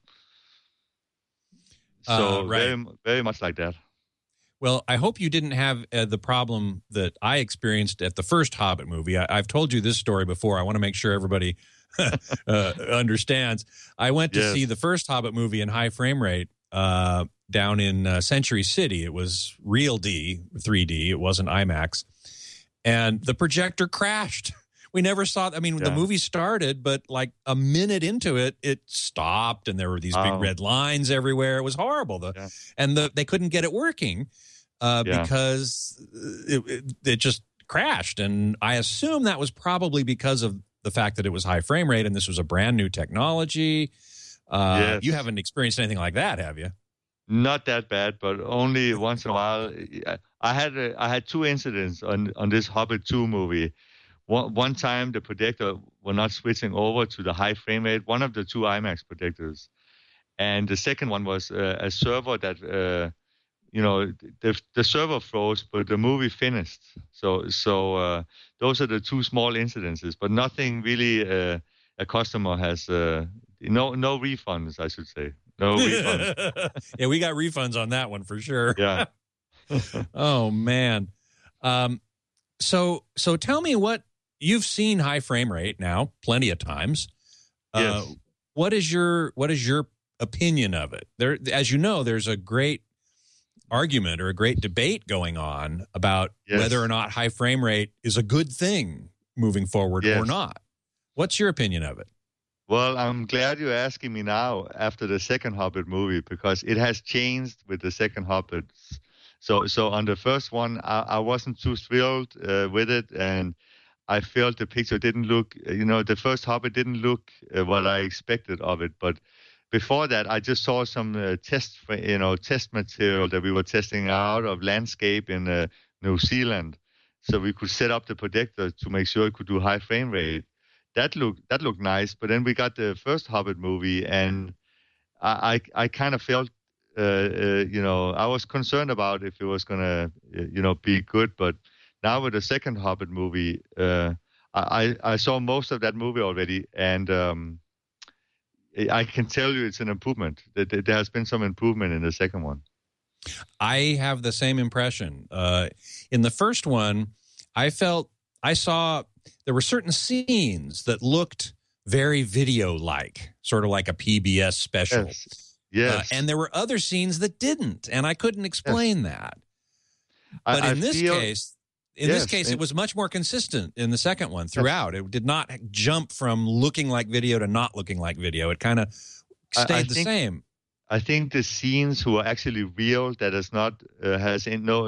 [SPEAKER 5] So
[SPEAKER 1] right.
[SPEAKER 5] very, very much like that.
[SPEAKER 1] Well, I hope you didn't have the problem that I experienced at the first Hobbit movie. I've told you this story before. I want to make sure everybody understands. I went to
[SPEAKER 5] Yes.
[SPEAKER 1] see the first Hobbit movie in high frame rate down in Century City. It was Real 3D. It wasn't IMAX. And the projector crashed. We never saw. The movie started, but like a minute into it, it stopped, and there were these big red lines everywhere. It was horrible. They couldn't get it working because it just crashed. And I assume that was probably because of the fact that it was high frame rate, and this was a brand new technology.
[SPEAKER 5] Yes.
[SPEAKER 1] You haven't experienced anything like that, have you?
[SPEAKER 5] Not that bad, but only once in a while. I had two incidents on this Hobbit 2 movie. One time the projector were not switching over to the high frame rate, one of the two IMAX projectors. And the second one was a server that, the server froze, but the movie finished. So those are the two small incidences, but nothing really a customer has, no refunds, I should say. No refunds.
[SPEAKER 1] Yeah, we got refunds on that one for sure.
[SPEAKER 5] Yeah.
[SPEAKER 1] Oh, man. So tell me what you've seen high frame rate now plenty of times.
[SPEAKER 5] Yes.
[SPEAKER 1] What is your opinion of it? There, as you know, there's a great argument or a great debate going on about whether or not high frame rate is a good thing moving forward or not. What's your opinion of it?
[SPEAKER 5] Well, I'm glad you're asking me now after the second Hobbit movie, because it has changed with the second Hobbit. So on the first one, I wasn't too thrilled with it, and I felt the picture didn't look, the first Hobbit didn't look what I expected of it. But before that, I just saw some test material that we were testing out of landscape in New Zealand, so we could set up the projector to make sure it could do high frame rate. That looked nice. But then we got the first Hobbit movie, and I kind of felt, I was concerned about if it was gonna, be good. But now with the second Hobbit movie, I saw most of that movie already, and I can tell you it's an improvement. There has been some improvement in the second one.
[SPEAKER 1] I have the same impression. In the first one, I saw there were certain scenes that looked very video-like, sort of like a PBS special.
[SPEAKER 5] Yes.
[SPEAKER 1] And there were other scenes that didn't, and I couldn't explain that. But in this case, it was much more consistent in the second one throughout. It did not jump from looking like video to not looking like video. It kind of stayed the same.
[SPEAKER 5] I think the scenes who are actually real, that is not has no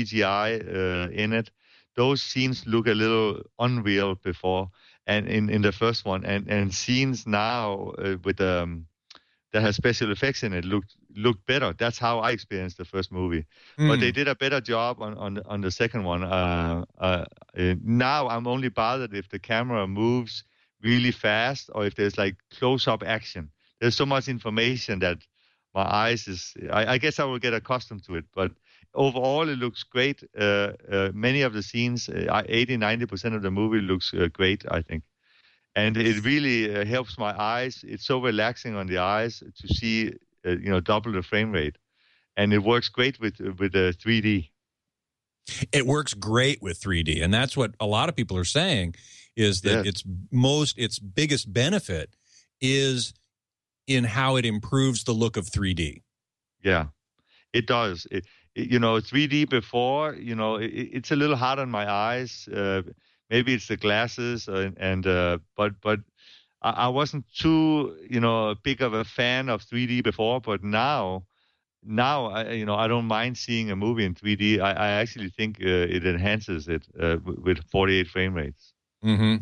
[SPEAKER 5] CGI in it, those scenes look a little unreal before, and in the first one, and scenes now with that has special effects in it look better. That's how I experienced the first movie. But they did a better job on the second one. Now I'm only bothered if the camera moves really fast or if there's like close-up action. There's so much information that my eyes I guess I will get accustomed to it. But overall, it looks great. Many of the scenes, 80-90% of the movie looks great, I think. And it really helps my eyes. It's so relaxing on the eyes to see, double the frame rate. And it works great with 3D.
[SPEAKER 1] It works great with 3D. And that's what a lot of people are saying, is that its biggest benefit is in how it improves the look of 3D. Yeah,
[SPEAKER 5] it does. 3D before, it's a little hard on my eyes. Maybe it's the glasses, but I wasn't too, big of a fan of 3D before. But now I don't mind seeing a movie in 3D. I actually think it enhances it with 48 frame rates.
[SPEAKER 1] Mm-hmm.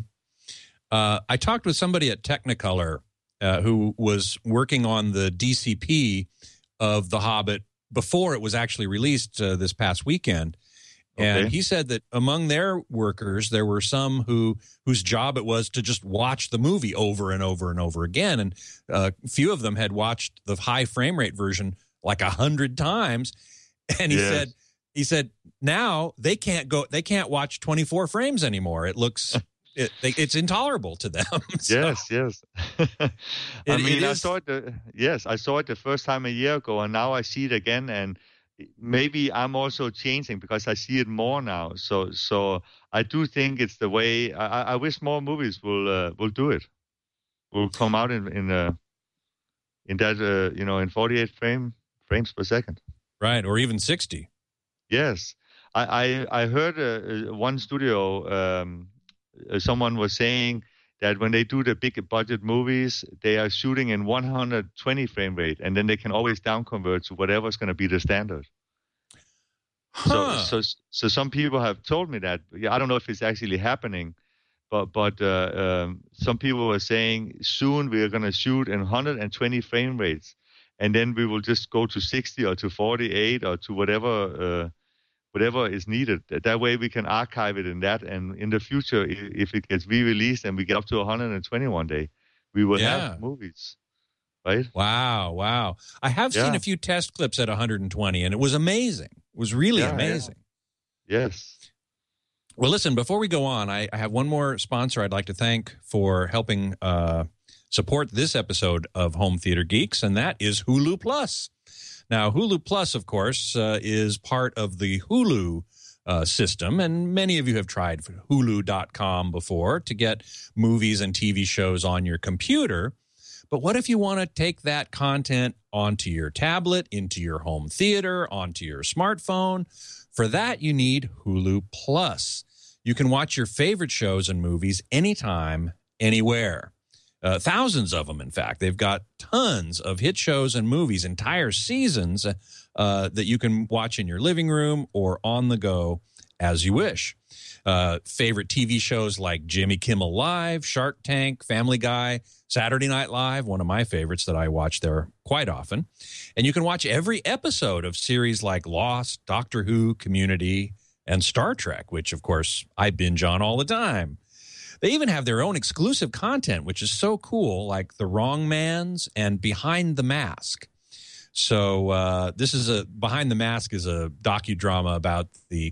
[SPEAKER 1] I talked with somebody at Technicolor who was working on the DCP of The Hobbit before it was actually released this past weekend. And he said that among their workers, there were some whose job it was to just watch the movie over and over and over again. And a few of them had watched the high frame rate version like 100 times. And he said now they can't watch 24 frames anymore. It looks it's intolerable to them. So,
[SPEAKER 5] yes. I saw it the first time a year ago, and now I see it again, and maybe I'm also changing because I see it more now. So I do think it's the way. I wish more movies will do it. will come out in that in 48 frames per second.
[SPEAKER 1] Right, or even 60.
[SPEAKER 5] Yes, I heard one studio. Someone was saying that when they do the big budget movies, they are shooting in 120 frame rate, and then they can always down convert to whatever's going to be the standard.
[SPEAKER 1] Huh.
[SPEAKER 5] So some people have told me that. Yeah, I don't know if it's actually happening, but some people were saying soon we are going to shoot in 120 frame rates, and then we will just go to 60 or to 48 or to whatever is needed. That way we can archive it in that, and in the future, if it gets re-released and we get up to 120 one day, we will have movies. Right?
[SPEAKER 1] Wow. I have seen a few test clips at 120, and it was amazing. It was really amazing.
[SPEAKER 5] Yeah. Yes.
[SPEAKER 1] Well, listen, before we go on, I have one more sponsor I'd like to thank for helping support this episode of Home Theater Geeks, and that is Hulu Plus. Now, Hulu Plus, of course, is part of the Hulu system, and many of you have tried Hulu.com before to get movies and TV shows on your computer. But what if you want to take that content onto your tablet, into your home theater, onto your smartphone? For that, you need Hulu Plus. You can watch your favorite shows and movies anytime, anywhere. Thousands of them, in fact. They've got tons of hit shows and movies, entire seasons that you can watch in your living room or on the go as you wish. Favorite TV shows like Jimmy Kimmel Live, Shark Tank, Family Guy, Saturday Night Live, one of my favorites that I watch there quite often. And you can watch every episode of series like Lost, Doctor Who, Community, and Star Trek, which, of course, I binge on all the time. They even have their own exclusive content, which is so cool, like The Wrong Mans and Behind the Mask. So this is Behind the Mask is a docudrama about the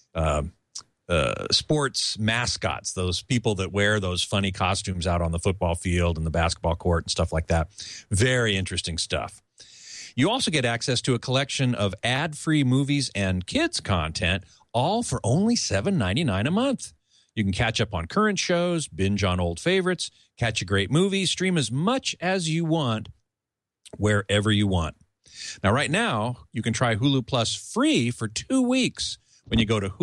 [SPEAKER 1] sports mascots, those people that wear those funny costumes out on the football field and the basketball court and stuff like that. Very interesting stuff. You also get access to a collection of ad-free movies and kids content, all for only $7.99 a month. You can catch up on current shows, binge on old favorites, catch a great movie, stream as much as you want, wherever you want. Now, right now, you can try Hulu Plus free for 2 weeks when you go to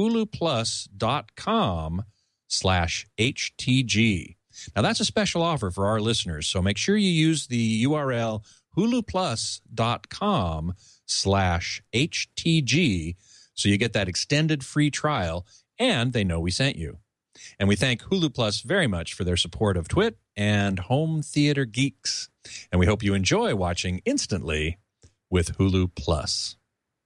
[SPEAKER 1] huluplus.com/HTG. Now, that's a special offer for our listeners, so make sure you use the URL huluplus.com/HTG so you get that extended free trial, and they know we sent you. And we thank Hulu Plus very much for their support of Twit and Home Theater Geeks. And we hope you enjoy watching instantly with Hulu Plus.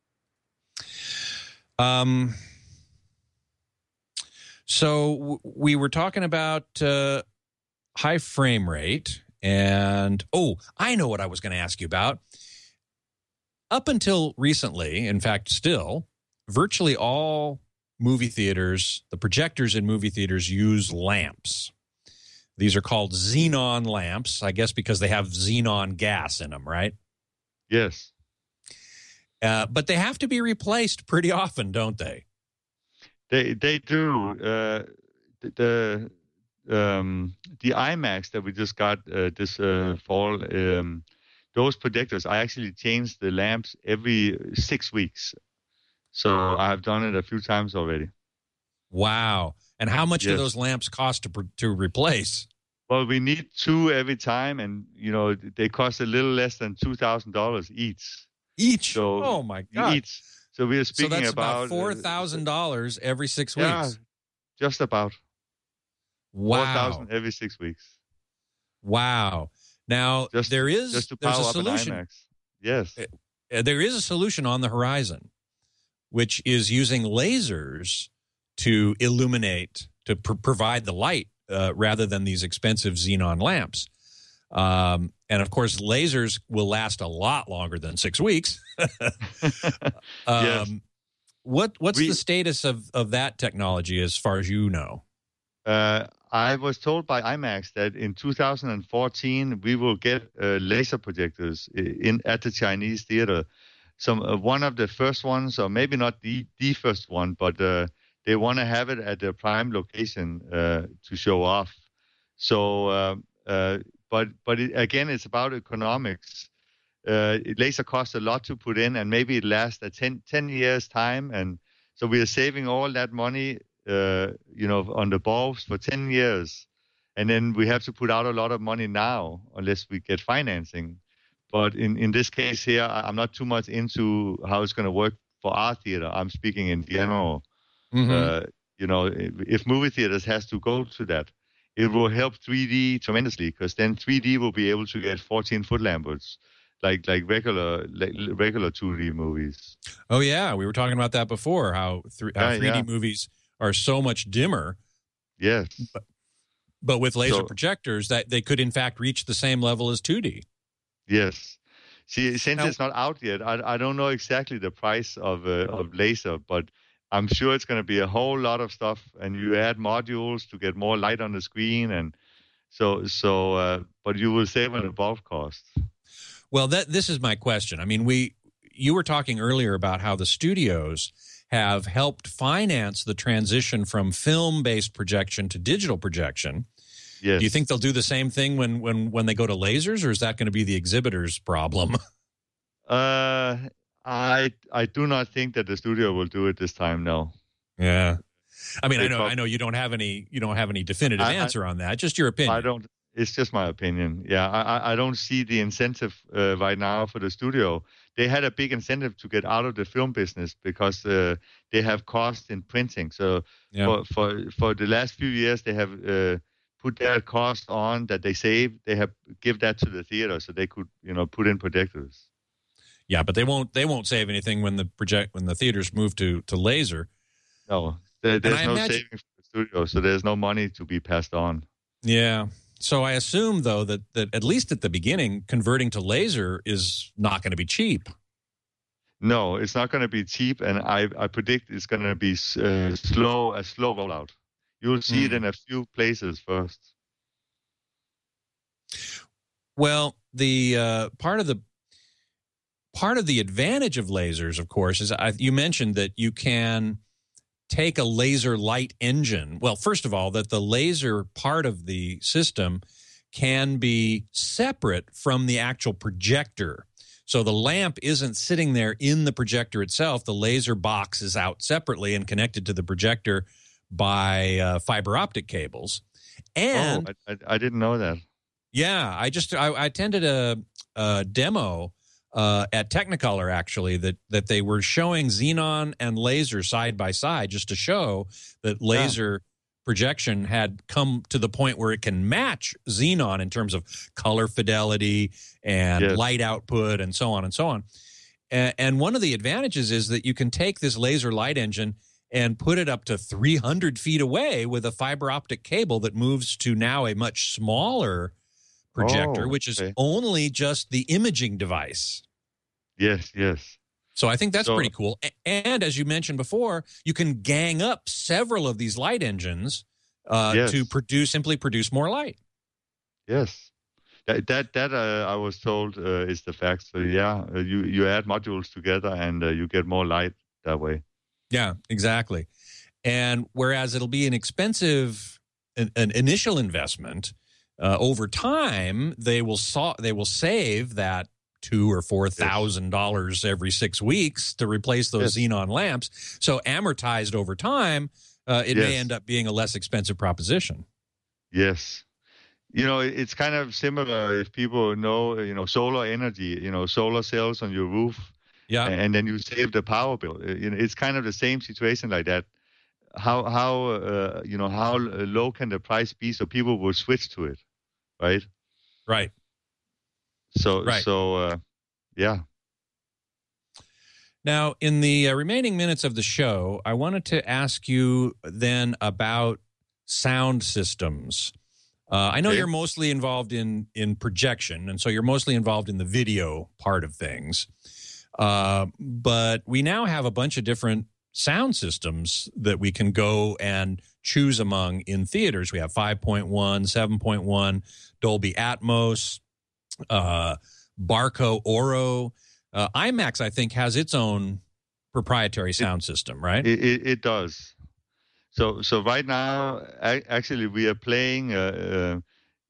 [SPEAKER 1] So we were talking about high frame rate, and I know what I was going to ask you about. Up until recently, in fact, still, virtually all movie theaters, the projectors in movie theaters use lamps. These are called xenon lamps, I guess because they have xenon gas in them, right?
[SPEAKER 5] Yes.
[SPEAKER 1] But they have to be replaced pretty often, don't they?
[SPEAKER 5] They do. The IMAX that we just got this fall, those projectors, I actually change the lamps every 6 weeks. So I've done it a few times already.
[SPEAKER 1] Wow. And how much do those lamps cost to replace?
[SPEAKER 5] Well, we need 2 every time, and they cost a little less than $2,000 each.
[SPEAKER 1] Each?
[SPEAKER 5] So,
[SPEAKER 1] oh my God!
[SPEAKER 5] Each. So we are speaking
[SPEAKER 1] that's
[SPEAKER 5] about
[SPEAKER 1] $4,000 every 6 weeks.
[SPEAKER 5] Yeah, just about.
[SPEAKER 1] Wow.
[SPEAKER 5] 4,000 every 6 weeks.
[SPEAKER 1] Wow. Now there's a solution.
[SPEAKER 5] IMAX. Yes.
[SPEAKER 1] There is a solution on the horizon, which is using lasers to illuminate, to provide the light rather than these expensive xenon lamps. And of course, lasers will last a lot longer than 6 weeks.
[SPEAKER 5] Yes.
[SPEAKER 1] What's the status of that technology as far as you know?
[SPEAKER 5] I was told by IMAX that in 2014 we will get laser projectors at the Chinese theater. One of the first ones, or maybe not the first one, but they want to have it at the prime location to show off. So again, it's about economics. Laser costs a lot to put in, and maybe it lasts 10 years time, and so we are saving all that money, on the bulbs for 10 years, and then we have to put out a lot of money now unless we get financing. But in this case here, I'm not too much into how it's going to work for our theater. I'm speaking in general. Mm-hmm. If movie theaters has to go to that, it will help 3D tremendously, because then 3D will be able to get 14-foot lamberts, like regular 2D movies.
[SPEAKER 1] Oh yeah, we were talking about that before. How 3D movies are so much dimmer.
[SPEAKER 5] Yes,
[SPEAKER 1] but with laser projectors, that they could in fact reach the same level as 2D.
[SPEAKER 5] Yes. See, since it's not out yet, I don't know exactly the price of laser, but I'm sure it's going to be a whole lot of stuff, and you add modules to get more light on the screen, and but you will save on the bulb costs.
[SPEAKER 1] Well, this is my question. I mean, you were talking earlier about how the studios have helped finance the transition from film-based projection to digital projection.
[SPEAKER 5] Yes.
[SPEAKER 1] Do you think they'll do the same thing when they go to lasers, or is that going to be the exhibitor's problem?
[SPEAKER 5] I do not think that the studio will do it this time. No.
[SPEAKER 1] Yeah. I mean, I know you don't have any definitive answer on that. Just your opinion.
[SPEAKER 5] I don't. It's just my opinion. Yeah, I don't see the incentive right now for the studio. They had a big incentive to get out of the film business because they have costs in printing. So for the last few years, they have put their cost on that they save. They have give that to the theater so they could put in projectors.
[SPEAKER 1] Yeah, but they won't save anything when the theaters move to laser.
[SPEAKER 5] No, there's no saving for the studio, so there's no money to be passed on.
[SPEAKER 1] Yeah. So I assume, though, that at least at the beginning, converting to laser is not going to be cheap.
[SPEAKER 5] No, it's not going to be cheap, and I predict it's going to be a slow rollout. You'll see it in a few places first.
[SPEAKER 1] Well, the part of the advantage of lasers, of course, is you mentioned that you can take a laser light engine. Well, first of all, that the laser part of the system can be separate from the actual projector. So the lamp isn't sitting there in the projector itself. The laser box is out separately and connected to the projector by fiber optic cables. And
[SPEAKER 5] I didn't know that.
[SPEAKER 1] Yeah, I attended a demo at Technicolor, actually, that they were showing xenon and laser side by side just to show that laser projection had come to the point where it can match xenon in terms of color fidelity and light output and so on and so on. And one of the advantages is that you can take this laser light engine and put it up to 300 feet away with a fiber optic cable that moves to now a much smaller projector, which is only just the imaging device.
[SPEAKER 5] Yes.
[SPEAKER 1] So I think that's pretty cool. And as you mentioned before, you can gang up several of these light engines to simply produce more light.
[SPEAKER 5] Yes. That I was told is the fact. So you add modules together and you get more light that way.
[SPEAKER 1] Yeah, exactly. And whereas it'll be an expensive an initial investment, over time they will save that $2,000 or $4,000 every 6 weeks to replace those xenon lamps. So amortized over time, it may end up being a less expensive proposition.
[SPEAKER 5] Yes. It's kind of similar if people know, solar energy, solar cells on your roof. Yeah. And then you save the power bill. It's kind of the same situation like that. How low can the price be so people will switch to it, right?
[SPEAKER 1] Right.
[SPEAKER 5] Yeah.
[SPEAKER 1] Now, in the remaining minutes of the show, I wanted to ask you then about sound systems. I know you're mostly involved in projection, and so you're mostly involved in the video part of things. But we now have a bunch of different sound systems that we can go and choose among in theaters. We have 5.1, 7.1, Dolby Atmos, Barco Oro. IMAX, I think, has its own proprietary sound system, right?
[SPEAKER 5] It does. So right now, actually, we are playing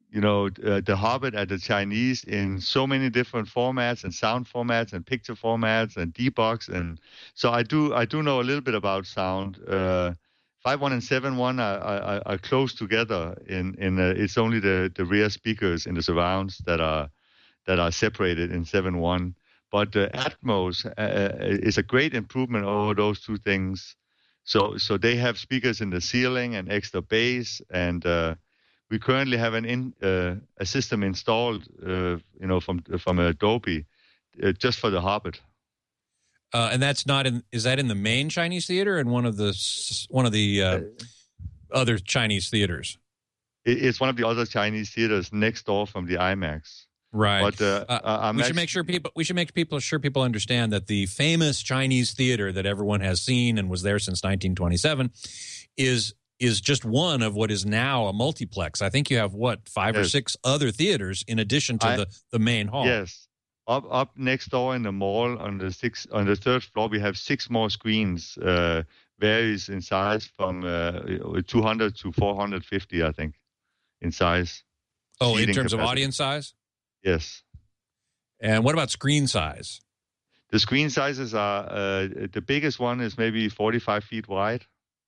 [SPEAKER 5] The Hobbit at the Chinese in so many different formats and sound formats and picture formats and D-Box, and so I do know a little bit about sound. 5.1 and 7.1 are close together. It's only the rear speakers in the surrounds that are separated in 7.1. But the Atmos is a great improvement over those two things. So they have speakers in the ceiling and extra bass, and we currently have a system installed, from Adobe, just for the Hobbit.
[SPEAKER 1] And that's not in. Is that in the main Chinese theater and one of the other Chinese theaters?
[SPEAKER 5] It's one of the other Chinese theaters next door from the IMAX.
[SPEAKER 1] Right.
[SPEAKER 5] But
[SPEAKER 1] we should make sure people understand that the famous Chinese theater that everyone has seen and was there since 1927 is just one of what is now a multiplex. I think you have five or six other theaters in addition to the main hall.
[SPEAKER 5] Yes. Up next door in the mall on the third floor, we have 6 more screens. Varies in size from 200 to 450, I think, in size.
[SPEAKER 1] Oh, in terms
[SPEAKER 5] capacity.
[SPEAKER 1] of audience size?
[SPEAKER 5] Yes.
[SPEAKER 1] And what about screen size?
[SPEAKER 5] The screen sizes are the biggest one is maybe 45 feet wide.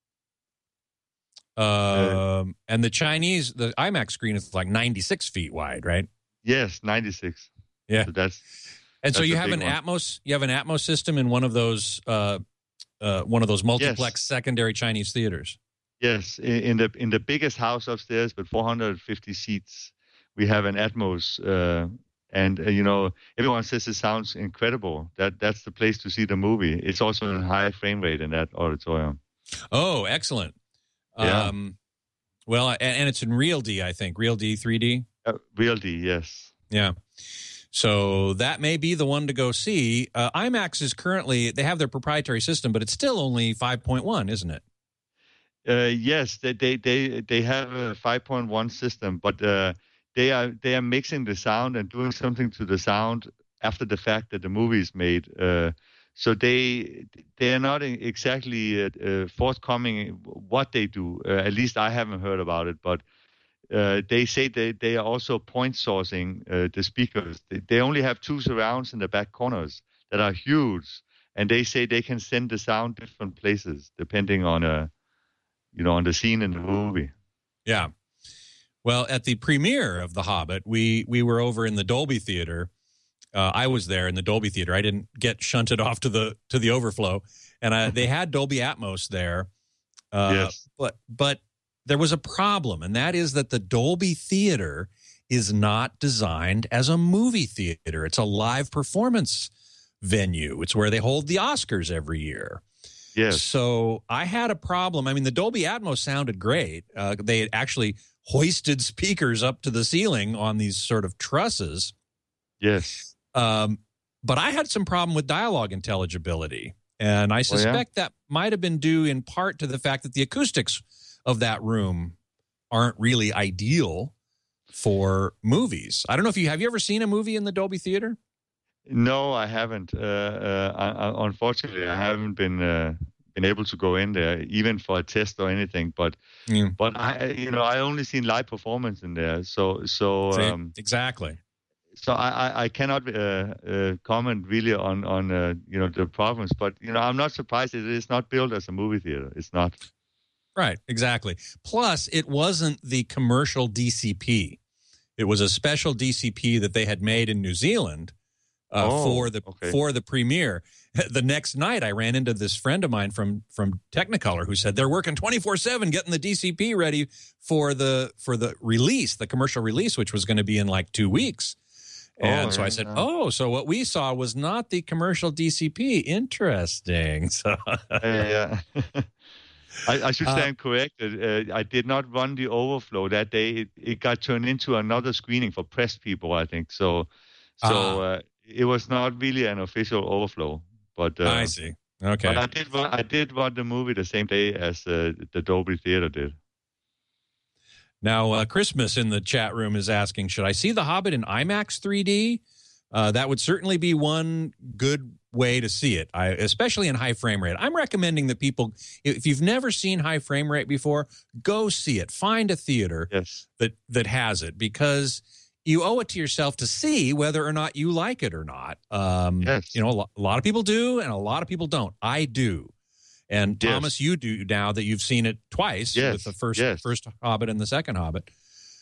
[SPEAKER 1] And the IMAX screen is like 96 feet wide, right?
[SPEAKER 5] Yes, 96.
[SPEAKER 1] Yeah.
[SPEAKER 5] So
[SPEAKER 1] you have an Atmos. You have an Atmos system in one of those multiplex secondary Chinese theaters.
[SPEAKER 5] Yes, in the biggest house upstairs, with 450 seats, we have an Atmos. And everyone says it sounds incredible. That's the place to see the movie. It's also a high frame rate in that auditorium.
[SPEAKER 1] Oh, excellent.
[SPEAKER 5] Yeah.
[SPEAKER 1] Well, and it's in Real D, I think. Real D, 3D?
[SPEAKER 5] Real D, yes.
[SPEAKER 1] Yeah. So that may be the one to go see. IMAX is currently, they have their proprietary system, but it's still only 5.1, isn't it?
[SPEAKER 5] Yes, they have a 5.1 system, but they are mixing the sound and doing something to the sound after the fact that the movie is made. So they are not exactly forthcoming what they do. At least I haven't heard about it, but they say they are also point sourcing the speakers. They only have 2 surrounds in the back corners that are huge, and they say they can send the sound different places depending on on the scene in the movie.
[SPEAKER 1] Yeah. Well, at the premiere of The Hobbit, we were over in the Dolby Theater. I was there in the Dolby Theater. I didn't get shunted off to the overflow, and they had Dolby Atmos there.
[SPEAKER 5] Yes.
[SPEAKER 1] But there was a problem, and that is that the Dolby Theater is not designed as a movie theater. It's a live performance venue. It's where they hold the Oscars every year.
[SPEAKER 5] Yes.
[SPEAKER 1] So I had a problem. I mean, the Dolby Atmos sounded great. They had actually hoisted speakers up to the ceiling on these sort of trusses.
[SPEAKER 5] Yes.
[SPEAKER 1] But I had some problem with dialogue intelligibility, and I suspect that might have been due in part to the fact that the acoustics of that room aren't really ideal for movies. I don't know if have you ever seen a movie in the Dolby Theater?
[SPEAKER 5] No, I haven't. Unfortunately, I haven't been able to go in there, even for a test or anything. But I only seen live performance in there. So
[SPEAKER 1] exactly.
[SPEAKER 5] So I cannot comment really on the problems. But I'm not surprised it is not built as a movie theater. It's not.
[SPEAKER 1] Right, exactly. Plus, it wasn't the commercial DCP. It was a special DCP that they had made in New Zealand for the premiere. The next night, I ran into this friend of mine from Technicolor who said they're working 24/7 getting the DCP ready for the release, the commercial release, which was going to be in like 2 weeks. And so I said, so what we saw was not the commercial DCP. Interesting. So
[SPEAKER 5] yeah. I should stand corrected. I did not run the overflow that day. It got turned into another screening for press people, I think. So it was not really an official overflow. But
[SPEAKER 1] I see. Okay.
[SPEAKER 5] But I did run the movie the same day as the Dolby Theater did.
[SPEAKER 1] Now, Christmas in the chat room is asking, should I see The Hobbit in IMAX 3D? that would certainly be one good way to see it, especially in high frame rate. I'm recommending that people, if you've never seen high frame rate before, go see it. Find a theater that has it, because you owe it to yourself to see whether or not you like it or not. You know, a lot of people do, and a lot of people don't. I do. And Thomas, you do now that you've seen it twice with the first Hobbit and the second Hobbit.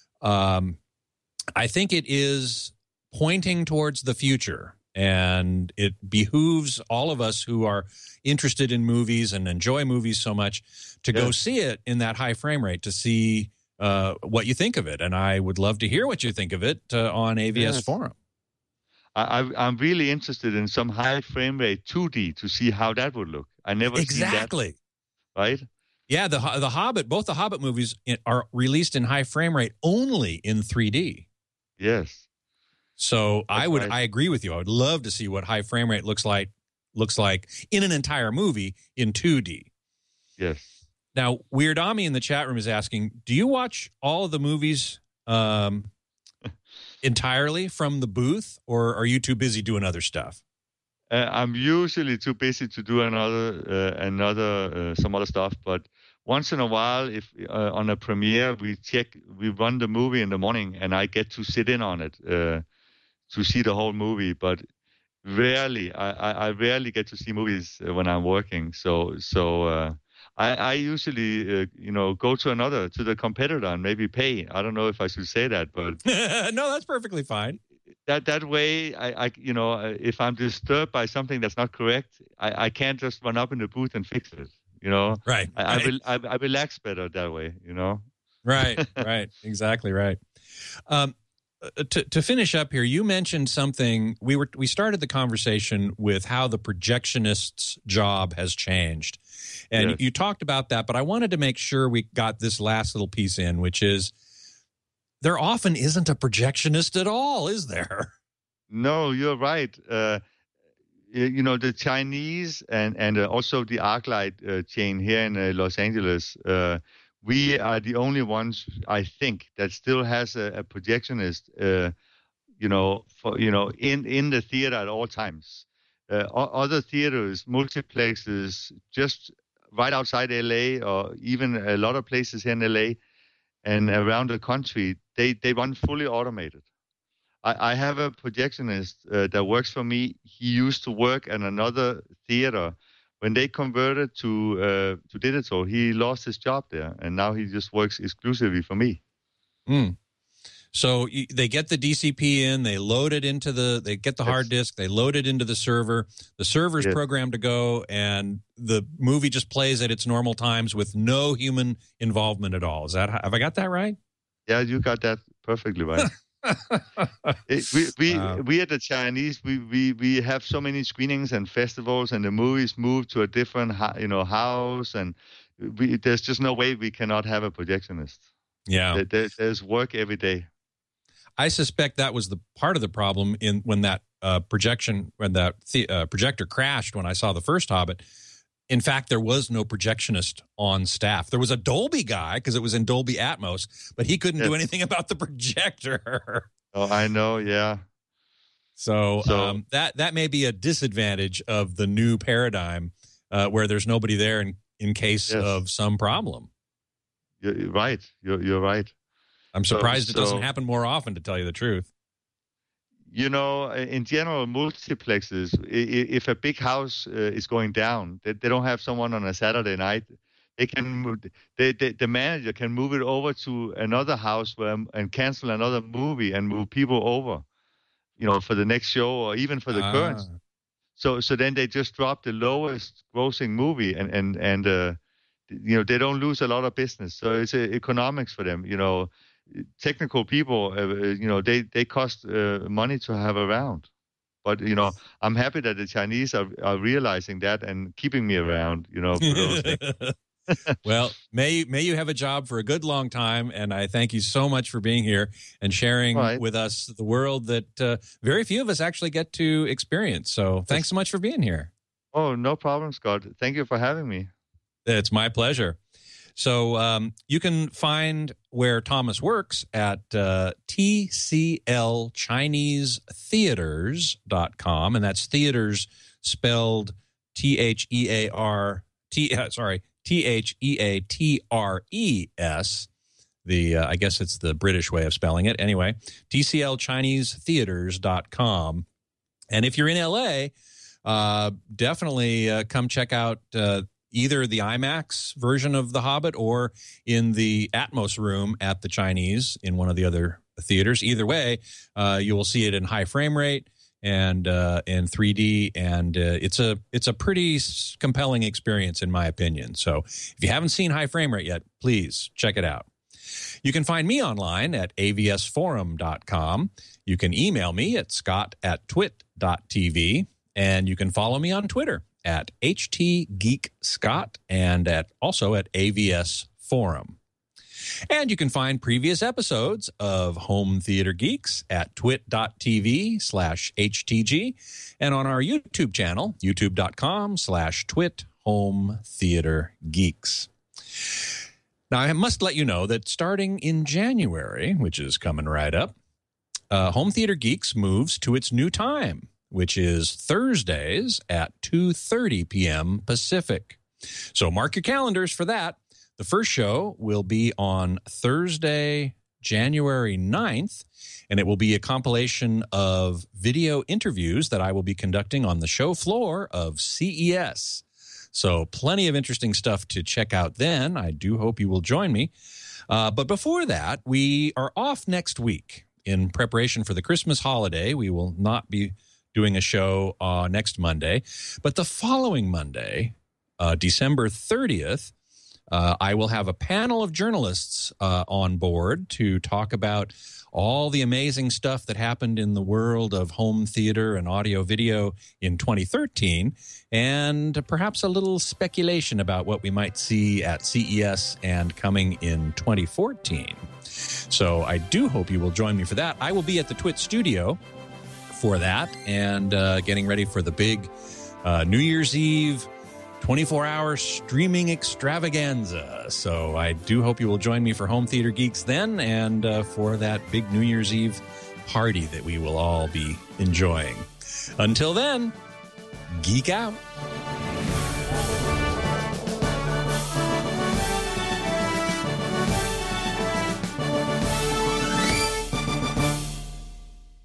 [SPEAKER 1] I think it is pointing towards the future, and it behooves all of us who are interested in movies and enjoy movies so much to go see it in that high frame rate, to see what you think of it. And I would love to hear what you think of it on AVS Forum.
[SPEAKER 5] I'm really interested in some high frame rate 2D to see how that would look. I never seen that. Right?
[SPEAKER 1] Yeah, the Hobbit, both the Hobbit movies are released in high frame rate only in 3D.
[SPEAKER 5] Yes.
[SPEAKER 1] So I agree with you. I would love to see what high frame rate looks like in an entire movie in 2D.
[SPEAKER 5] Yes.
[SPEAKER 1] Now, Weird Ami in the chat room is asking, do you watch all of the movies entirely from the booth, or are you too busy doing other stuff?
[SPEAKER 5] I'm usually too busy to do some other stuff, but once in a while, if on a premiere we run the movie in the morning, and I get to sit in on it to see the whole movie. But rarely, I rarely get to see movies when I'm working. So I usually go to the competitor and maybe pay. I don't know if I should say that, but
[SPEAKER 1] no, that's perfectly fine.
[SPEAKER 5] That way, I if I'm disturbed by something that's not correct, I can't just run up in the booth and fix it.
[SPEAKER 1] Right.
[SPEAKER 5] I relax better that way.
[SPEAKER 1] Right. Exactly right. To finish up here, you mentioned something. We started the conversation with how the projectionist's job has changed, and you talked about that. But I wanted to make sure we got this last little piece in, which is, there often isn't a projectionist at all, is there?
[SPEAKER 5] No, you're right. The Chinese and also the ArcLight chain here in Los Angeles, we are the only ones, I think, that still has a projectionist, in the theater at all times. Other theaters, multiplexes, just right outside LA, or even a lot of places here in LA and around the country, they run fully automated. I have a projectionist that works for me. He used to work at another theater. When they converted to digital, he lost his job there, and now he just works exclusively for me.
[SPEAKER 1] So they get the DCP in, they load it into they get the hard disk, they load it into the server. The server's programmed to go, and the movie just plays at its normal times with no human involvement at all. Have I got that right?
[SPEAKER 5] Yeah, you got that perfectly right. We at the Chinese, we have so many screenings and festivals, and the movies move to a different house, and there's just no way we cannot have a projectionist.
[SPEAKER 1] Yeah,
[SPEAKER 5] there's work every day.
[SPEAKER 1] I suspect that was the part of the problem when that projector crashed when I saw the first Hobbit. In fact, there was no projectionist on staff. There was a Dolby guy because it was in Dolby Atmos, but he couldn't do anything about the projector.
[SPEAKER 5] Oh, I know, yeah.
[SPEAKER 1] So that may be a disadvantage of the new paradigm where there's nobody there in case of some problem.
[SPEAKER 5] You're right. You're right.
[SPEAKER 1] I'm surprised it doesn't happen more often, to tell you the truth.
[SPEAKER 5] In general, multiplexes, if a big house is going down, they don't have someone on a Saturday night. They can move, the manager can move it over to another house and cancel another movie and move people over, for the next show or even for the current. So then they just drop the lowest grossing movie and they don't lose a lot of business. So it's economics for them. Technical people, they cost money to have around. But, I'm happy that the Chinese are realizing that and keeping me around, for those things.
[SPEAKER 1] Well, may you have a job for a good long time, and I thank you so much for being here and sharing with us the world that very few of us actually get to experience. So thanks so much for being here.
[SPEAKER 5] Oh, no problem, Scott. Thank you for having me.
[SPEAKER 1] It's my pleasure. So you can find where Thomas works at tclchinesetheaters.com, and that's theaters spelled Theatres. I guess it's the British way of spelling it. Anyway, tclchinesetheaters.com. And if you're in LA, definitely come check out either the IMAX version of The Hobbit or in the Atmos room at the Chinese in one of the other theaters. Either way, you will see it in high frame rate and in 3D, and it's a pretty compelling experience in my opinion. So if you haven't seen high frame rate yet, please check it out. You can find me online at avsforum.com. You can email me at scott@twit.tv, and you can follow me on Twitter at htgeekscott and also at avsforum. And you can find previous episodes of Home Theater Geeks at twit.tv/HTG and on our YouTube channel, youtube.com/twithometheatergeeks. Now, I must let you know that starting in January, which is coming right up, Home Theater Geeks moves to its new time, which is Thursdays at 2:30 p.m. Pacific. So mark your calendars for that. The first show will be on Thursday, January 9th, and it will be a compilation of video interviews that I will be conducting on the show floor of CES. So plenty of interesting stuff to check out then. I do hope you will join me. But before that, we are off next week in preparation for the Christmas holiday. We will not be doing a show next Monday. But the following Monday, December 30th, I will have a panel of journalists on board to talk about all the amazing stuff that happened in the world of home theater and audio video in 2013, and perhaps a little speculation about what we might see at CES and coming in 2014. So I do hope you will join me for that. I will be at the Twit studio for that and getting ready for the big New Year's Eve 24-hour streaming extravaganza. So I do hope you will join me for Home Theater Geeks then and for that big New Year's Eve party that we will all be enjoying. Until then, geek out.